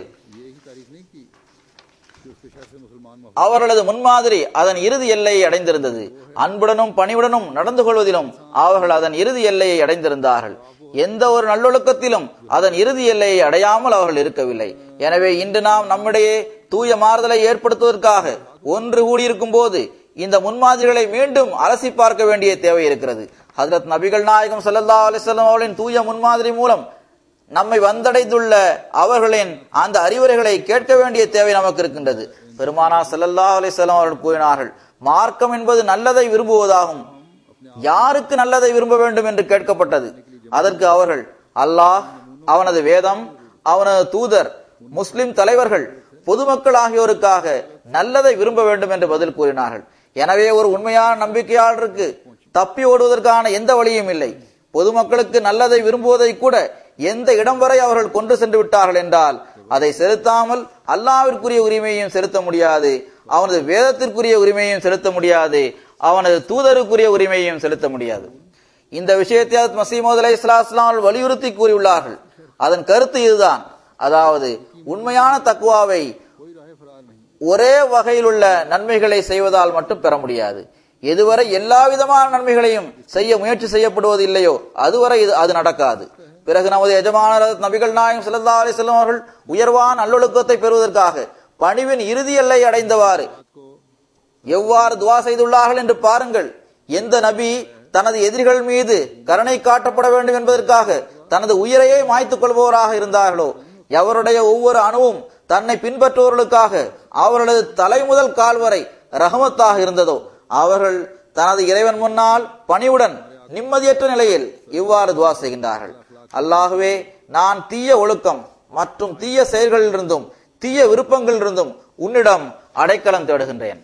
அவர்களது முன்மாதிரி அதன் இறுதி எல்லையை அடைந்திருந்தது. அன்புடனும் பணிவுடனும் நடந்து கொள்வதிலும் அவர்கள் அதன் இறுதி எல்லையை அடைந்திருந்தார்கள். எந்த ஒரு நல்லொழுக்கத்திலும் அதன் இறுதி எல்லையை அடையாமல் அவர்கள் இருக்கவில்லை. எனவே இன்று நாம் நம்மிடையே தூய மாறுதலை ஏற்படுத்துவதற்காக ஒன்று கூடியிருக்கும் போது இந்த முன்மாதிரிகளை மீண்டும் அலசி பார்க்க வேண்டிய தேவை இருக்கிறது. ஹஜ்ரத் நபிகள் நாயகம் ஸல்லல்லாஹு அலைஹி வஸல்லம் அவர்களின் தூய முன்மாதிரி மூலம் நம்மை வந்தடைந்துள்ள அவர்களின் அந்த அறிவுரைகளை கேட்க வேண்டிய தேவை நமக்கு இருக்கின்றது. பெருமானார் ஸல்லல்லாஹு அலைஹி வஸல்லம் அவர்கள் கூறினார்கள், மார்க்கம் என்பது நல்லதை விரும்புவதாகும். யாருக்கு நல்லதை விரும்ப வேண்டும் என்று கேட்கப்பட்டது. அதற்கு அவர்கள் அல்லாஹ், அவனது வேதம், அவனது தூதர், முஸ்லிம் தலைவர்கள், பொதுமக்கள் ஆகியோருக்காக நல்லதை விரும்ப வேண்டும் என்று பதில் கூறினார்கள். எனவே ஒரு உண்மையான நம்பிக்கையாளருக்கு தப்பி ஓடுவதற்கான எந்த வழியும் இல்லை. பொதுமக்களுக்கு நல்லதை விரும்புவதை கூட எந்த இடம் வரை அவர்கள் கொண்டு சென்று விட்டார்கள் என்றால் அதை செலுத்தாமல் அல்லாஹ்விற்குரிய உரிமையையும் செலுத்த முடியாது, அவனது வேதத்திற்குரிய உரிமையையும் செலுத்த முடியாது, அவனது தூதருக்குரிய உரிமையையும் செலுத்த முடியாது. இந்த விஷயத்தை ஹஜ்ரத் மஸீஹ் மவ்ஊத் அலைஹிஸ்ஸலாம் வலியுறுத்தி கூறியுள்ளார்கள். அதன் கருத்து இதுதான், அதாவது உண்மையான தக்வாவை ஒரே வகையில் உள்ள நன்மைகளை செய்வதால் மட்டும் பெற முடியாது. எதுவரை எல்லா விதமான நன்மைகளையும் செய்ய முயற்சி செய்யப்படுவது இல்லையோ அதுவரை அது நடக்காது. பிறகு நமது எஜமானர் நபிகள் நாயகம் ஸல்லல்லாஹு அலைஹி வஸல்லம் அவர்கள் உயர்வான நல்லொழுக்கத்தை பெறுவதற்காக பணிவின் இறுதி எல்லை அடைந்தவாறு எவ்வாறு துஆ செய்துள்ளார்கள் என்று பாருங்கள். எந்த நபி தனது எதிரிகள் மீது கருணை காட்டப்பட வேண்டும் என்பதற்காக தனது உயிரையே மாய்த்துக் கொள்பவராக இருந்தார்களோ, எவருடைய ஒவ்வொரு அணுவும் தன்னை பின்பற்றுவர்களுக்காக அவர்களது தலை முதல் கால் வரை ரஹமத்தாக இருந்ததோ, அவர்கள் தனது இறைவன் முன்னால் பணிவுடன் நிம்மதியற்ற நிலையில் இவ்வாறு துஆ செய்கின்றார்கள், அல்லாஹ்வே, நான் தீய ஒழுக்கம் மற்றும் தீய செயல்களிலிருந்தும் தீய விருப்பங்களிலிருந்தும் உன்னிடம் அடைக்கலம் தேடுகின்றேன்.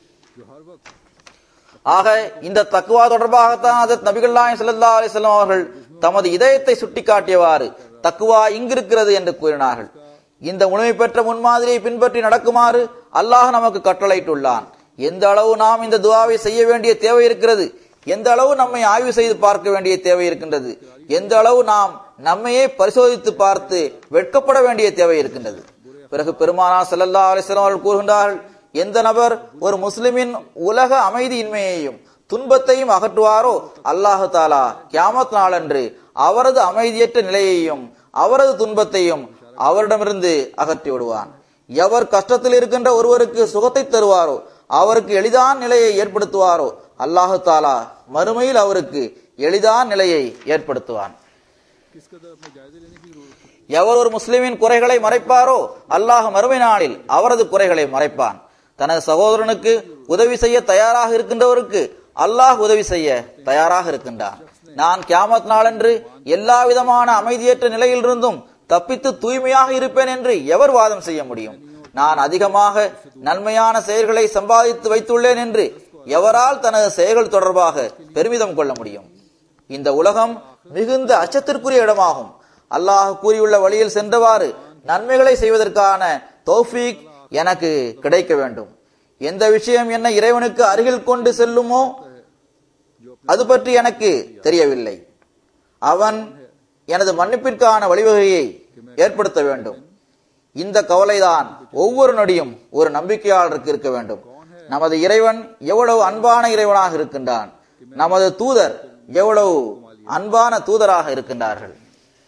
ஆக இந்த தக்வா தொடர்பாகத்தான் ஹஜ்ரத் நபிகள் நாயகம் ஸல்லல்லாஹு அலைஹி வஸல்லம் அவர்கள் தமது இதயத்தை சுட்டிக்காட்டியவாறு தக்வா இங்கிருக்கிறது என்று கூறினார்கள். இந்த முழுமை பெற்ற முன்மாதிரியை பின்பற்றி நடக்குமாறு அல்லாஹ் நமக்கு கட்டளையிட்டுள்ளான். எந்த அளவு நாம் இந்த துஆவை செய்ய வேண்டிய தேவை இருக்கிறது, எந்த அளவு நம்மை ஆய்வு செய்து பார்க்க வேண்டிய தேவை இருக்கின்றது, எந்த அளவு நாம் நம்மையே பரிசோதித்து பார்த்து வெட்கப்பட வேண்டிய தேவை இருக்கின்றது. பிறகு பெருமானார் ஸல்லல்லாஹு அலைஹி வஸல்லம் அவர்கள் கூறுகின்றார்கள், எந்த நபர் ஒரு முஸ்லிமின் உலக அமைதியின்மையையும் துன்பத்தையும் அகற்றுவாரோ அல்லாஹு தாலா கியாமத் நாளன்று அவரது அமைதியற்ற நிலையையும் அவரது துன்பத்தையும் அவரிடமிருந்து அகற்றி விடுவான். எவர் கஷ்டத்தில் இருக்கின்ற ஒருவருக்கு சுகத்தை தருவாரோ, அவருக்கு எளிதான நிலையை ஏற்படுத்துவாரோ, அல்லாஹு தாலா மறுமையில் அவருக்கு எளிதான நிலையை ஏற்படுத்துவான். எவர் ஒரு முஸ்லிமின் குறைகளை மறைப்பாரோ அல்லாஹ் மறுமை நாளில் அவரது குறைகளை மறைப்பான். தனது சகோதரனுக்கு உதவி செய்ய தயாராக இருக்கின்றவருக்கு அல்லாஹ் உதவி செய்ய தயாராக இருக்கின்றான். நான் கியாமத் நாளன்று எல்லா விதமான அமைதியற்ற நிலையிலிருந்தும் தப்பித்து தூய்மையாக இருப்பேன் என்று எவர் வாதம் செய்ய முடியும்? நான் அதிகமாக நன்மையான செயல்களை சம்பாதித்து வைத்துள்ளேன் என்று எவரால் தனது செயல்கள் தொடர்பாக பெருமிதம் கொள்ள முடியும்? இந்த உலகம் மிகுந்த அச்சத்திற்குரிய இடமாகும். அல்லாஹ் கூறியுள்ள வழியில் சென்றவாறு நன்மைகளை செய்வதற்கான தௌஃபீக் எனக்கு கிடைக்க வேண்டும். எந்த விஷயம் என்னை இறைவனுக்கு அருகில் கொண்டு செல்லுமோ அது பற்றி எனக்கு தெரியவில்லை. அவன் எனது மன்னிப்பிற்கான வழிவகையை ஏற்படுத்த வேண்டும். இந்த கவலைதான் ஒவ்வொரு நொடியும் ஒரு நம்பிக்கையாளருக்கு இருக்க வேண்டும். நமது இறைவன் எவ்வளவு அன்பான இறைவனாக இருக்கின்றான், நமது தூதர் எவ்வளவு அன்பான தூதராக இருக்கின்றார்கள்.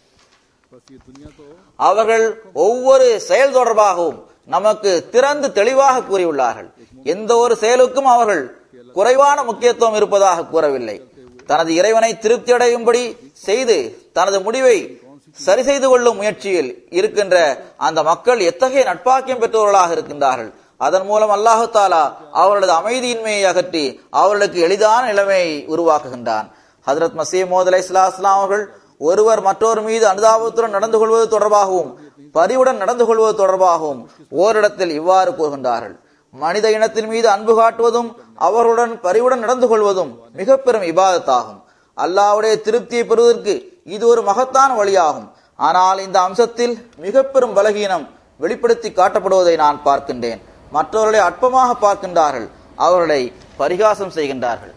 அவர்கள் ஒவ்வொரு செயல் தொடர்பாகவும் நமக்கு திறந்து தெளிவாக கூறியுள்ளார்கள். எந்த ஒரு செயலுக்கும் அவர்கள் குறைவான முக்கியத்துவம் இருப்பதாக கூறவில்லை. தனது இறைவனை திருப்தி அடையும்படி செய்து தனது முடிவை சரி செய்து கொள்ளும் முயற்சியில் இருக்கின்ற அந்த மக்கள் எத்தகைய நட்பாக்கியம் பெற்றவர்களாக இருக்கின்றார்கள். அதன் மூலம் அல்லாஹு தாலா அவர்களது அமைதியின்மையை அகற்றி அவர்களுக்கு எளிதான நிலைமையை உருவாக்குகின்றான். ஹஜ்ரத் மஸீஹ் மவ்ஊத் அலைஹிஸ்ஸலாம் அவர்கள் ஒருவர் மற்றொரு மீது அனுதாபத்துடன் நடந்து கொள்வது தொடர்பாகவும் பரிவுடன் நடந்து கொள்வது தொடர்பாகவும் ஓரிடத்தில் இவ்வாறு கூறுகின்றார்கள்: மனித இனத்தின் மீது அன்பு காட்டுவதும் அவர்களுடன் பரிவுடன் நடந்து கொள்வதும் மிக பெரும் இபாதத்தாகும். அல்லாஹ்வுடைய திருப்தியை பெறுவதற்கு இது ஒரு மகத்தான வழியாகும். ஆனால் இந்த அம்சத்தில் மிக பெரும் பலகீனம் வெளிப்படுத்தி காட்டப்படுவதை நான் பார்க்கின்றேன். மற்றவர்களை அற்பமாக பார்க்கின்றார்கள், அவர்களை பரிகாசம் செய்கின்றார்கள்.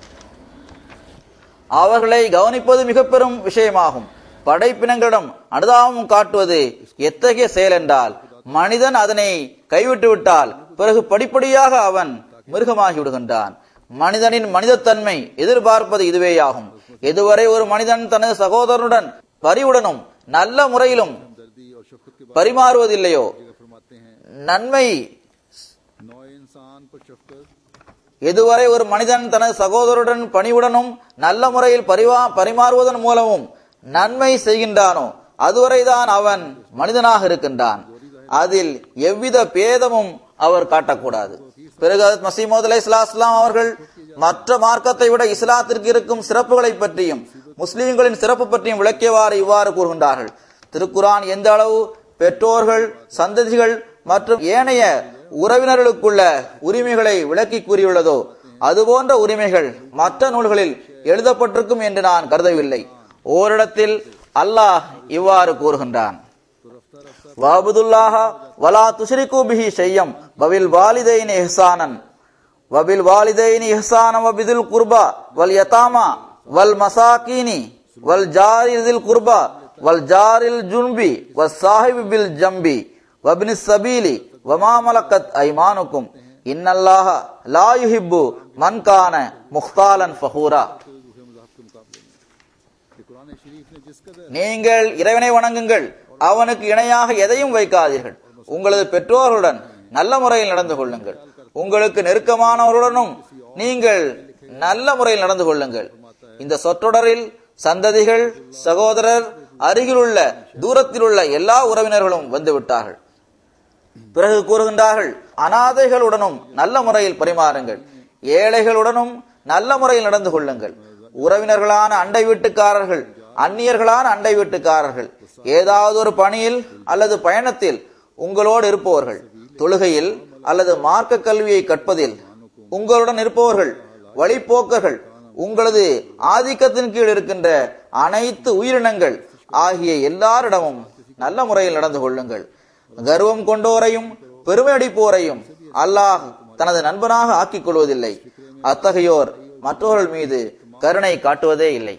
அவர்களை கவனிப்பது மிக பெரும் விஷயமாகும். படைப்பினங்களிடம் அனுதாபம் காட்டுவது எத்தகைய செயல் என்றால், மனிதன் அதனை கைவிட்டு விட்டால் பிறகு படிப்படியாக அவன் மிருகமாகி விடுகின்றான். மனிதனின் மனிதத்தன்மை எதிர்பார்ப்பது இதுவேயாகும். எதுவரை ஒரு மனிதன் தனது சகோதரனுடன் பரிவுடனும் நல்ல முறையிலும் பரிமாறுவதில்லையோ, நன்மை எதுவரை ஒரு மனிதன் தனது சகோதரருடன் பணிவுடனும் நல்ல முறையில் பரிமாறுவதன் மூலமும் நன்மை செய்கின்றானோ அதுவரைதான் அவன் மனிதனாக இருக்கின்றான். அதில் எவ்வித பேதமும் அவர் காட்டக்கூடாது. பிறகு ஹஜ்ரத் மஸீஹ் மவ்ஊத் அலைஹிஸ்ஸலாம் அவர்கள் மற்ற மார்க்கத்தை விட இஸ்லாத்திற்கு இருக்கும் சிறப்புகளை பற்றியும் முஸ்லிம்களின் சிறப்பு பற்றியும் விளக்கியவாறு இவ்வாறு கூறுகின்றார்கள்: திருக்குர்ஆன் எந்த அளவு பெற்றோர்கள், சந்ததிகள் மற்றும் ஏனைய உறவினர்களுக்குள்ள உரிமைகளை விளக்கி கூறியுள்ளதோ அதுபோன்ற உரிமைகள் மற்ற நூல்களில் எழுதப்பட்டிருக்கும் என்று நான் கருதவில்லை. ஓரிடத்தில் அல்லாஹ் இவ்வாறு கூறுகின்றான்: வஅபுதுல்லாஹ வலா துஷ்ரிகு பிஹி ஷையம் வபில் வாலிதைனி இஹ்சானன் வபில் வாலிதைனி இஹ்சானன் வபிதுல் குர்பா வல் யதாமா வல் மசாகீனி வல் ஜாரில் குர்பா வல் ஜாரில் ஜுன்பி வஸ்ஸாஹிபி பில் ஜம்பி வப்னிஸ் சபீலி வமா மலக்கத் ஐமானுக்கும் இன்னல்லாஹ லா யுஹிப்பு மன் கான முக்தாலன் ஃபஹூரா. நீங்கள் இறைவனை வணங்குங்கள், அவனுக்கு இணையாக எதையும் வைக்காதீர்கள். உங்களது பெற்றோர்களுடன் நல்ல முறையில் நடந்து கொள்ளுங்கள். உங்களுக்கு நெருக்கமானவர்களுடனும் நீங்கள் நல்ல முறையில் நடந்து கொள்ளுங்கள். இந்த சொற்றொடரில் சந்ததிகள், சகோதரர், அருகிலுள்ள தூரத்தில் உள்ள எல்லா உறவினர்களும் வந்துவிட்டார்கள். பிறகு கூறுகின்றார்கள்: அனாதைகளுடனும் நல்ல முறையில் பரிமாறுங்கள், ஏழைகளுடனும் நல்ல முறையில் நடந்து கொள்ளுங்கள். உறவினர்களான அண்டை வீட்டுக்காரர்கள், அந்நியர்களான அண்டை வீட்டுக்காரர்கள், ஏதாவது ஒரு பணியில் அல்லது பயணத்தில் உங்களோடு இருப்பவர்கள், தொழுகையில் அல்லது மார்க்க கல்வியை கற்பதில் உங்களுடன் இருப்பவர்கள், வழிபோக்கர்கள், உங்களது ஆதிக்கத்தின் கீழ் இருக்கின்ற அனைத்து உயிரினங்கள் ஆகிய எல்லாரிடமும் நல்ல முறையில் நடந்து கொள்ளுங்கள். கர்வம் கொண்டோரையும் பெருமை அடிப்போரையும் அல்லாஹ் தனது நண்பனாக ஆக்கிக் கொள்வதில்லை. அத்தகையோர் மற்றவர்கள் மீது கருணை காட்டுவதே இல்லை.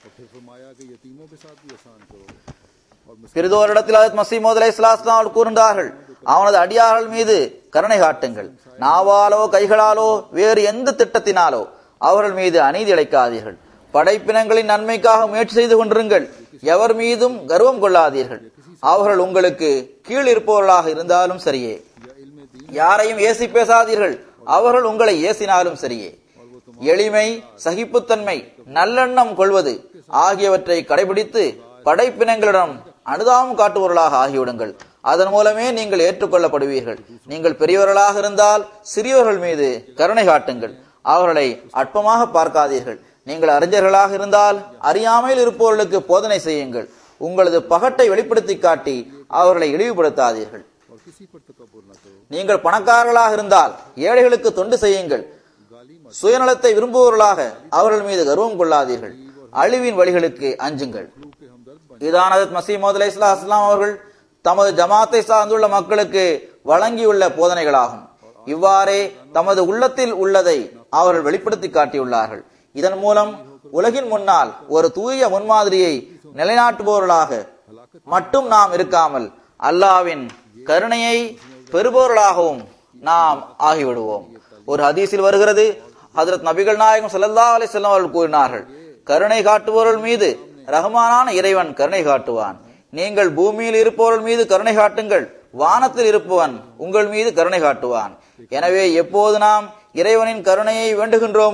பிறிதோரிடத்தில் ஹஜ்ரத் மஸீஹ் மவ்ஊத் அலைஹிஸ்ஸலாம் அவர்கள் கூறுகின்றார்கள்: அவனது அடியார்கள் மீது கருணை காட்டுங்கள். நாவாலோ கைகளாலோ வேறு எந்த திட்டத்தினாலோ அவர்கள் மீது அநீதி இழைக்காதீர்கள். படைப்பினங்களின் நன்மைக்காக முயற்சி செய்து கொண்டிருங்கள். எவர் மீதும் கர்வம் கொள்ளாதீர்கள். அவர்கள் உங்களுக்கு கீழ் இருப்பவர்களாக இருந்தாலும் சரியே. யாரையும் ஏசி பேசாதீர்கள், அவர்கள் உங்களை ஏசினாலும் சரியே. எளிமை, சகிப்புத்தன்மை, நல்லெண்ணம் கொள்வது ஆகியவற்றை கடைபிடித்து படைப்பினங்களிடம் அனுதாபம் காட்டுபவர்களாக ஆகிவிடுங்கள். அதன் மூலமே நீங்கள் ஏற்றுக்கொள்ளப்படுவீர்கள். நீங்கள் பெரியவர்களாக இருந்தால் சிறியவர்கள் மீது கருணை காட்டுங்கள். அவர்களை அற்பமாக பார்க்காதீர்கள். நீங்கள் அறிஞர்களாக இருந்தால் அறியாமையில் இருப்பவர்களுக்கு போதனை செய்யுங்கள். உங்களது பகட்டை வெளிப்படுத்தி காட்டி அவர்களை இழிவுபடுத்தாதீர்கள். நீங்கள் பணக்காரர்களாக இருந்தால் ஏழைகளுக்கு தொண்டு செய்யுங்கள். சுயநலத்தை விரும்புபவர்களாக அவர்கள் மீது கர்வம் கொள்ளாதீர்கள். அழிவின் வழிகளுக்கு அஞ்சுங்கள். இதான் ஹஜ்ரத் மஸீஹ் மவ்ஊத் அலைஹிஸ்ஸலாம் அவர்கள் தமது ஜமாத்தை சார்ந்துள்ள மக்களுக்கு வழங்கியுள்ள போதனைகளாகும். இவ்வாறே தமது உள்ளத்தில் உள்ளதை அவர்கள் வெளிப்படுத்தி காட்டியுள்ளார்கள். இதன் மூலம் உலகின் முன்னால் ஒரு தூய முன்மாதிரியை நிலைநாட்டுபவர்களாக மட்டும் நாம் இருக்காமல் அல்லாஹ்வின் கருணையை பெறுபவர்களாகவும் நாம் ஆகிவிடுவோம். ஒரு ஹதீஸில் வருகிறது, ஹஜ்ரத் நபிகள் நாயகம் ஸல்லல்லாஹு அலைஹி வஸல்லம் அவர்கள் கூறினார்கள்: கருணை காட்டுபவர்கள் மீது ரஹ்மானான இறைவன் கருணை காட்டுவான். நீங்கள் பூமியில் இருப்பவர்கள் மீது கருணை காட்டுங்கள், வானத்தில் இருப்பவன் உங்கள் மீது கருணை காட்டுவான். எனவே எப்போது நாம் இறைவனின் கருணையை வேண்டுகின்றோமோ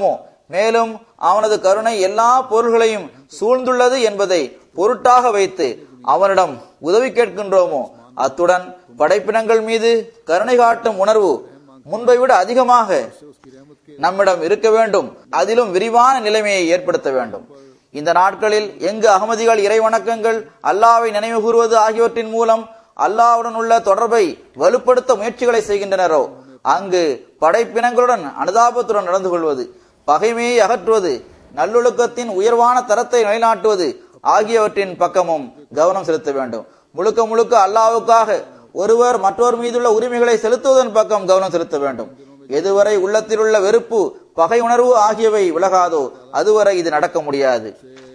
மேலும் அவனது கருணை எல்லா பொருள்களையும் சூழ்ந்துள்ளது என்பதை பொருட்டாக வைத்து அவனிடம் உதவி கேட்கின்றோமோ, அத்துடன் படைப்பினங்கள் மீது கருணை காட்டும் உணர்வு முன்பை விட அதிகமாக நம்மிடம் இருக்க வேண்டும். அதிலும் விரிவான நிலைமையை ஏற்படுத்த வேண்டும். இந்த நாட்களில் எங்கு அகமதிகள் இறை வணக்கங்கள், அல்லாஹ்வை நினைவு கூறுவது ஆகியவற்றின் மூலம் அல்லாஹ்வுடன் உள்ள தொடர்பை வலுப்படுத்த முயற்சிகளை செய்கின்றனரோ, அங்கு படைப்பினங்களுடன் அனுதாபத்துடன் நடந்து கொள்வது, பகைமையை அகற்றுவது, நல்லொழுக்கத்தின் உயர்வான தரத்தை நிலைநாட்டுவது ஆகியவற்றின் பக்கமும் கவனம் செலுத்த வேண்டும். முழுக்க முழுக்க அல்லாஹ்வுக்காக ஒருவர் மற்றொரு மீதுள்ள உரிமைகளை செலுத்துவதன் பக்கம் கவனம் செலுத்த வேண்டும். எதுவரை உள்ளத்தில் உள்ள வெறுப்பு, பகை உணர்வு ஆகியவை விலகாதோ அதுவரை இது நடக்க முடியாது.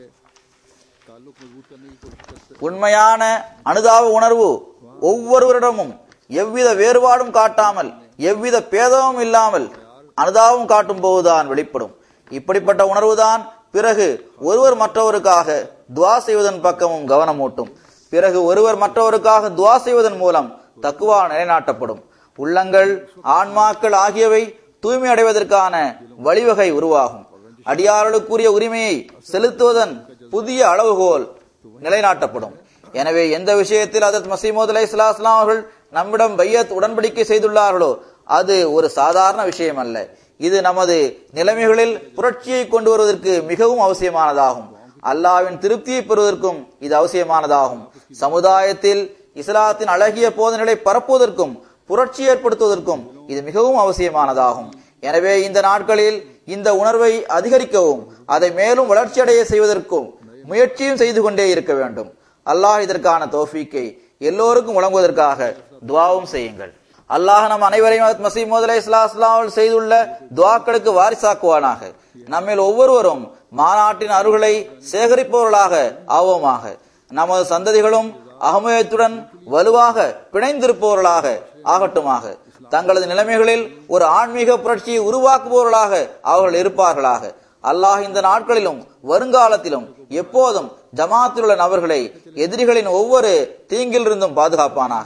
உண்மையான அனுதாப உணர்வு ஒவ்வொருவரிடமும் எவ்வித வேறுபாடும் காட்டாமல், எவ்வித பேதமும் இல்லாமல் அனுதாபம் காட்டும் போதுதான் வெளிப்படும். இப்படிப்பட்ட உணர்வுதான் பிறகு ஒருவர் மற்றவருக்காக துவா செய்வதன் பக்கமும் கவனமூட்டும். பிறகு ஒருவர் மற்றவருக்காக துவா செய்வதன் மூலம் தக்குவா நிலைநாட்டப்படும். உள்ளங்கள், ஆன்மாக்கள் ஆகியவை தூய்மை அடைவதற்கான வழிவகை உருவாகும். அடியார்களுக்குரிய உரிமையை செலுத்துவதன் புதிய அளவுகோல் நிலைநாட்டப்படும். எனவே எந்த விஷயத்தில் ஹஜ்ரத் மஸீஹ் மவ்ஊத் அலைஹிஸ்ஸலாம் அவர்கள் நம்மிடம் பையத் உடன்படிக்கை செய்துள்ளார்களோ அது ஒரு சாதாரண விஷயம் அல்ல. இது நமது நிலைமைகளில் புரட்சியை கொண்டு வருவதற்கு மிகவும் அவசியமானதாகும். அல்லாஹ்வின் திருப்தியை பெறுவதற்கும் இது அவசியமானதாகும். சமுதாயத்தில் இஸ்லாத்தின் அழகிய போதனைகளை பரப்புவதற்கும் புரட்சி ஏற்படுத்துவதற்கும் இது மிகவும் அவசியமானதாகும். எனவே இந்த நாட்களில் இந்த உணர்வை அதிகரிக்கவும் அதை மேலும் வளர்ச்சியடைய செய்வதற்கும் முயற்சியும் செய்து கொண்டே இருக்க வேண்டும். அல்லாஹ் இதற்கான தௌஃபீக்கை எல்லோருக்கும் வழங்குவதற்காக துஆவும் செய்யுங்கள். அல்லாஹ் நம் அனைவரையும் ஹஜ்ரத் மஸீஹ் மவ்ஊத் அலைஹிஸ்ஸலாம் அவர்கள் செய்துள்ள துஆக்களுக்கு வாரிசாக்குவானாக. நம்மில் ஒவ்வொருவரும் மாநாட்டின் அருள்களை சேகரிப்பவர்களாக ஆவோமாக. நமது சந்ததிகளும் அகமயத்துடன் வலுவாக பிணைந்திருப்பவர்களாக ஆகட்டுமாக. தங்களது நிலைமைகளில் ஒரு ஆன்மீக புரட்சியை உருவாக்குபவர்களாக அவர்கள் இருப்பார்களாக. அல்லாஹ் இந்த நாட்களிலும் வருங்காலத்திலும் எப்போதும் ஜமாத்தில் உள்ள நபர்களை எதிரிகளின் ஒவ்வொரு தீங்கிலிருந்தும் பாதுகாப்பானாக.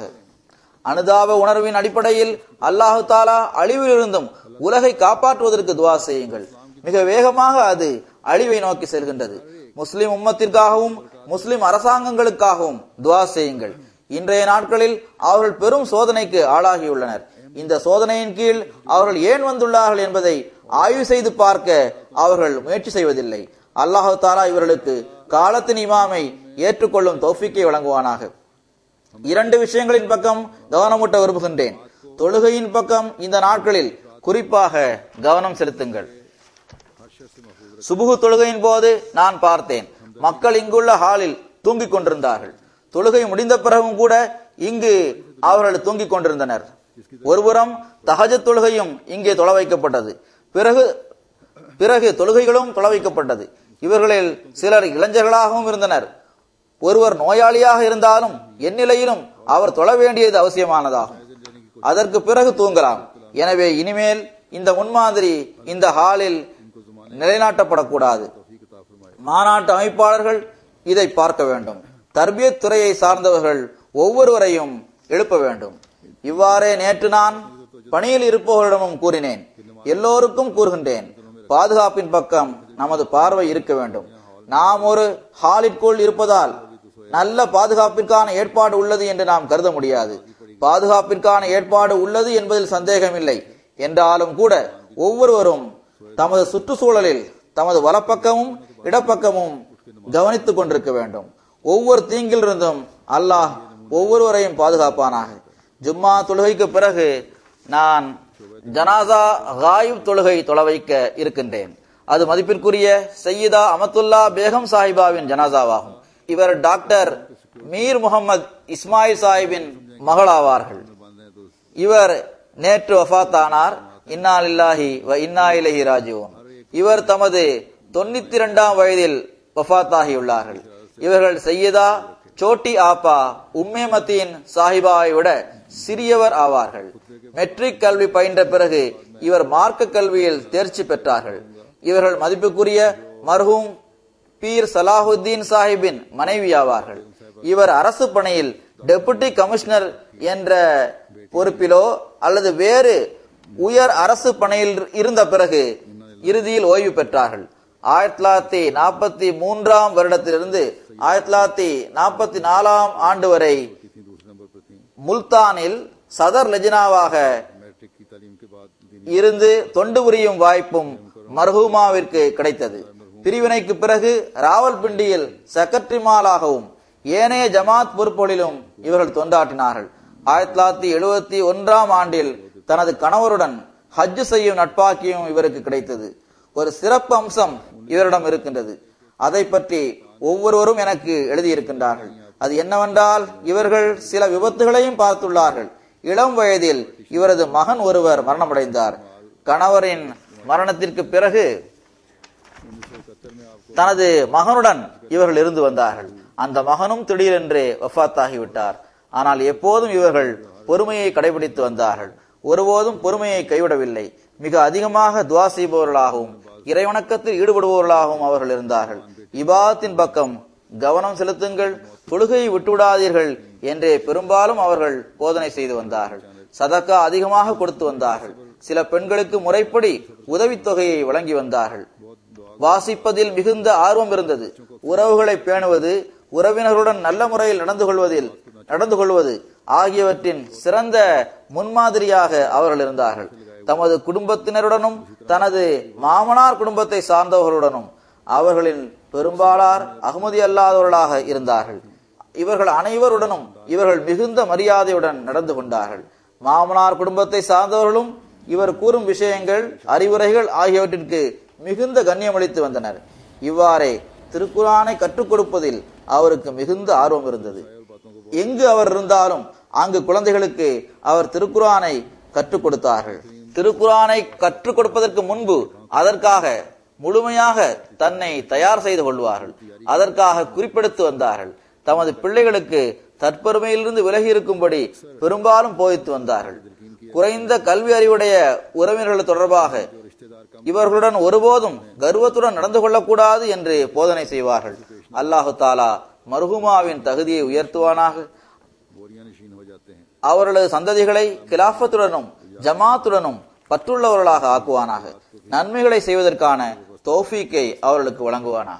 அனுதாப உணர்வின் அடிப்படையில் அல்லாஹு தாலா அழிவிலிருந்தும் உலகை காப்பாற்றுவதற்கு துவா செய்யுங்கள். மிக வேகமாக அது அழிவை நோக்கி செல்கின்றது. முஸ்லிம் உம்மத்திற்காகவும் முஸ்லிம் அரசாங்கங்களுக்காகவும் துவா செய்யுங்கள். இன்றைய நாட்களில் அவர்கள் பெரும் சோதனைக்கு ஆளாகியுள்ளனர். இந்த சோதனையின் கீழ் அவர்கள் ஏன் வந்துள்ளார்கள் என்பதை ஆய்வு செய்து பார்க்க அவர்கள் முயற்சி செய்வதில்லை. அல்லாஹு தாலா இவர்களுக்கு காலத்தின் இமாமை ஏற்றுக்கொள்ளும் தௌஃபீக்கை வழங்குவானாக. இரண்டு விஷயங்களின் பக்கம் கவனமூட்ட விரும்புகின்றேன். தொழுகையின் பக்கம் இந்த நாட்களில் குறிப்பாக கவனம் செலுத்துங்கள். சுபுகு தொழுகையின் போது நான் பார்த்தேன், மக்கள் இங்குள்ள ஹாலில் தூங்கிக் கொண்டிருந்தார்கள். தொழுகை முடிந்த பிறகும் கூட இங்கு அவர்கள் தூங்கிக் கொண்டிருந்தனர். ஒருபுறம் தஹஜ்ஜுத் தொழுகையும் இங்கே தொழ வைக்கப்பட்டது. பிறகு தொழுகைகளும் தொழ வைக்கப்பட்டது. இவர்களில் சிலர் இளைஞர்களாகவும் இருந்தனர். ஒருவர் நோயாளியாக இருந்தாலும் எந்நிலையிலும் அவர் தொழ வேண்டியது அவசியமானதாகும். அதற்கு பிறகு தூங்கலாம். எனவே இனிமேல் இந்த முன்மாதிரி இந்த ஹாலில் நிலைநாட்டப்படக்கூடாது. மாநாட்டு அமைப்பாளர்கள் இதை பார்க்க வேண்டும். தர்பியத் துறையை சார்ந்தவர்கள் ஒவ்வொருவரையும் எழுப்ப வேண்டும். இவ்வாறே நேற்று நான் பணியில் இருப்பவர்களிடமும் கூறினேன். எல்லோருக்கும் கூறுகின்றேன், பாதுகாப்பின் பக்கம் நமது பார்வை இருக்க வேண்டும். நாம் ஒரு ஹாலிற்குள் இருப்பதால் நல்ல பாதுகாப்பிற்கான ஏற்பாடு உள்ளது என்று நாம் கருத முடியாது. பாதுகாப்பிற்கான ஏற்பாடு உள்ளது என்பதில் சந்தேகமில்லை. என்றாலும் கூட ஒவ்வொருவரும் தமது சுற்றுச்சூழலில் தமது வலப்பக்கமும் இடப்பக்கமும் கவனித்துக் கொண்டிருக்க வேண்டும். ஒவ்வொரு தீங்கிலிருந்தும் அல்லாஹ் ஒவ்வொருவரையும் பாதுகாப்பானாக. ஜும்மா தொழுகைக்கு பிறகு நான் ஜனாசா காயிப் தொழுகை தொழ வைக்க இருக்கின்றேன். அது மதிப்பிற்குரிய சையீதா அமத்துல்லா பேகம் சாஹிபாவின் ஜனாசாவாகும். இவர் டாக்டர் மீர் முகமது இஸ்மாயில் சாஹிபின் மகளாவார்கள். இவர் நேற்று வஃபாத்தானார். இன்னா லில்லாஹி வ இன்னா இலைஹி ராஜிஊன். இவர் தமது 92ஆம் வயதில் வஃபாத்தாகியுள்ளார்கள். இவர்கள் சையதா சோட்டி ஆப்பா உம்மேமத்தின் சாஹிபாவை விட சிறியவர் ஆவார்கள். மெட்ரிக் கல்வி பயின்ற பிறகு இவர் மார்க்க கல்வியில் தேர்ச்சி பெற்றார்கள். இவர்கள் மதிப்புக்குரிய மர்ஹூம் பீர் சலாஹுத்தீன் சாஹிபின் மனைவி ஆவார்கள். இவர் அரசு பணியில் டெபுட்டி கமிஷனர் என்ற பொறுப்பிலோ அல்லது வேறு உயர் அரசு பணியில் இருந்த பிறகு இறுதியில் ஓய்வு பெற்றார்கள். 1943 வருடத்திலிருந்து 1944 ஆண்டு வரை थी, दूसरे नंबर पर थी। முல்தானில் சதர் லெஜினாவாக मैट्रिक की तालीम के बाद இருந்து தொண்டு புரியும் வாய்ப்பும் மர்ஹூமாவிற்கு கிடைத்தது. பிரிவினைக்கு பிறகு ராவல்பிண்டியில் செக்ரட்டரிமாலாகவும் ஏனைய ஜமாத் பொறுப்புகளிலும் இவர்கள் தொண்டாற்றினார்கள். 1971 ஆண்டில் தனது கணவருடன் ஹஜ் செய்யும் நட்பாக்கியும் இவருக்கு கிடைத்தது. ஒரு சிறப்பு அம்சம் இவரிடம் இருக்கின்றது. அதை பற்றி ஒவ்வொருவரும் எனக்கு எழுதியிருக்கின்றார்கள். அது என்னவென்றால், இவர்கள் சில விபத்துகளையும் பார்த்துள்ளார்கள். இளம் வயதில் இவரது மகன் ஒருவர் மரணமடைந்தார். கணவரின் மரணத்திற்கு பிறகு தனது மகனுடன் இவர்கள் இருந்து வந்தார்கள். அந்த மகனும் திடீரென்று வஃபாத்தாகிவிட்டார். ஆனால் எப்போதும் இவர்கள் பொறுமையை கடைபிடித்து வந்தார்கள். ஒருபோதும் பொறுமையை கைவிடவில்லை. மிக அதிகமாக துவா செய்பவர்களாகவும் இறைவணக்கத்தில் ஈடுபடுபவர்களாகவும் அவர்கள் இருந்தார்கள். இபாதத்தின் பக்கம் கவனம் செலுத்துங்கள், தொழுகையை விட்டுவிடாதீர்கள் என்றே பெரும்பாலும் அவர்கள் போதனை செய்து வந்தார்கள். சதக்கா அதிகமாக கொடுத்து வந்தார்கள். சில பெண்களுக்கு முறைப்படி உதவித்தொகையை வழங்கி வந்தார்கள். வாசிப்பதில் மிகுந்த ஆர்வம் இருந்தது. உறவுகளை பேணுவது, உறவினர்களுடன் நல்ல முறையில் நடந்து கொள்வது ஆகியவற்றின் சிறந்த முன்மாதிரியாக அவர்கள் இருந்தார்கள். தமது குடும்பத்தினருடனும் தனது மாமனார் குடும்பத்தை சார்ந்தவர்களுடனும் அவர்களின் பெரும்பாலார் அகமதி அல்லாதவர்களாக இருந்தார்கள். இவர்கள் அனைவருடனும் இவர்கள் மிகுந்த மரியாதையுடன் நடந்து கொண்டார்கள். மாமனார் குடும்பத்தை சார்ந்தவர்களும் இவர் கூறும் விஷயங்கள், அறிவுரைகள் ஆகியவற்றிற்கு மிகுந்த கண்ணியமளித்து வந்தனர். இவ்வாறே திருக்குரானை கற்றுக் கொடுப்பதில் அவருக்கு மிகுந்த ஆர்வம் இருந்தது. எங்கு அவர் இருந்தாலும் அங்கு குழந்தைகளுக்கு அவர் திருக்குரானை கற்றுக் கொடுத்தார்கள். திருக்குரானை கற்றுக் கொடுப்பதற்கு முன்பு அதற்காக முழுமையாக தன்னை தயார் செய்து கொள்வார்கள். அதற்காக குறிப்பெடுத்து வந்தார்கள். தமது பிள்ளைகளுக்கு தற்பெருமையிலிருந்து விலகி இருக்கும்படி பெரும்பாலும் போதித்து வந்தார்கள். குறைந்த கல்வி அறிவுடைய உறவினர்கள் தொடர்பாக இவர்களுடன் ஒருபோதும் கர்வத்துடன் நடந்து கொள்ளக்கூடாது என்று போதனை செய்வார்கள். அல்லாஹு தாலா மர்ஹூமாவின் தகுதியை உயர்த்துவானாக. அவர்களது சந்ததிகளை கிலாஃபத்துடனும் ஜமாத்துடனும் பற்றுள்ளவர்களாக ஆக்குவானாக. நன்மைகளை செய்வதற்கான தௌஃபீக்கை அவர்களுக்கு வழங்குவானாக.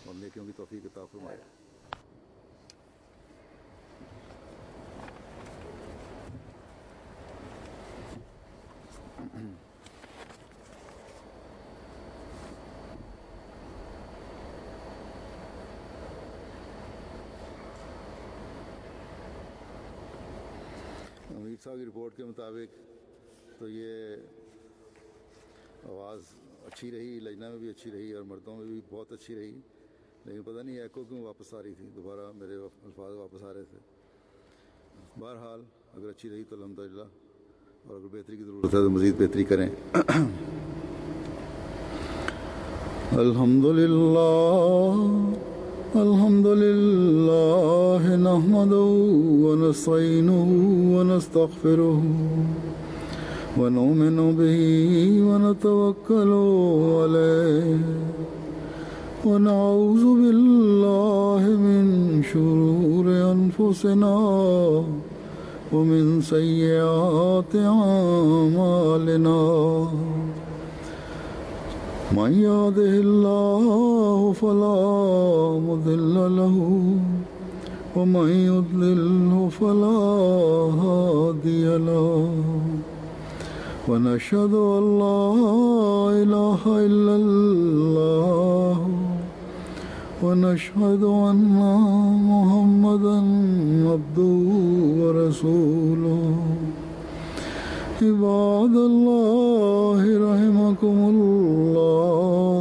अमीर साहब की रिपोर्ट के मुताबिक तो ये आवाज़ अच्छी रही, लजना में भी अच्छी रही और मर्दों में भी बहुत अच्छी रही, लेकिन पता नहीं एको क्यों वापस आ रही थी, दोबारा मेरे अल्फाज वापस आ रहे थे। बहरहाल अगर अच्छी रही तो अल्हम्दुलिल्लाह, और अगर बेहतरी की ज़रूरत है तो मज़ीद बेहतरी करें। अल्हम्दुलिल्लाह नहमदुहु व नस्तईनुहु व नस्तगफिरुहु व नु'मिनु बिही व नतवक्कलु अलैहि व नऊज़ु बिल्लाहि मिन शुरूरि अनफुसिना व मिन सय्यिआति अमालिना। मन यहदिहिल्लाहु फला मुदिल्ल लहु व मन युद्लिल्हु फला हादिय लहु व नशहदु अन ला इलाहा इल्लल्लाह व नशहदु अन्ना मुहम्मदन अब्दुहु व रसूलुहु। इबादल्लाह रहमकुमुल्लाह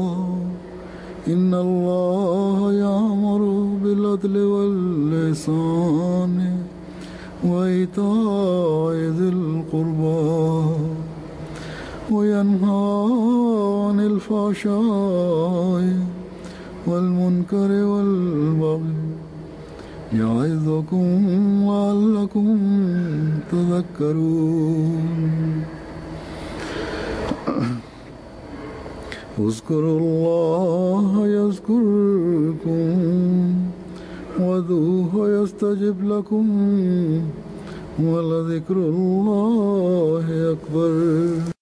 इन्नल्लाह यामुरु बिल अदलि वल इहसानि व इताइ ज़िल क़ुर्बा व यन्हा अनिल फ़हशाइ वल मुनकरि वल बग़ि यअज़ुकुम लअल्लकुम तज़क्करून। उज़्कुरुल्लाह यज़्कुरुकुम वदूहु यस्तजिब लकुम व लज़िक्रुल्लाहि अकबर।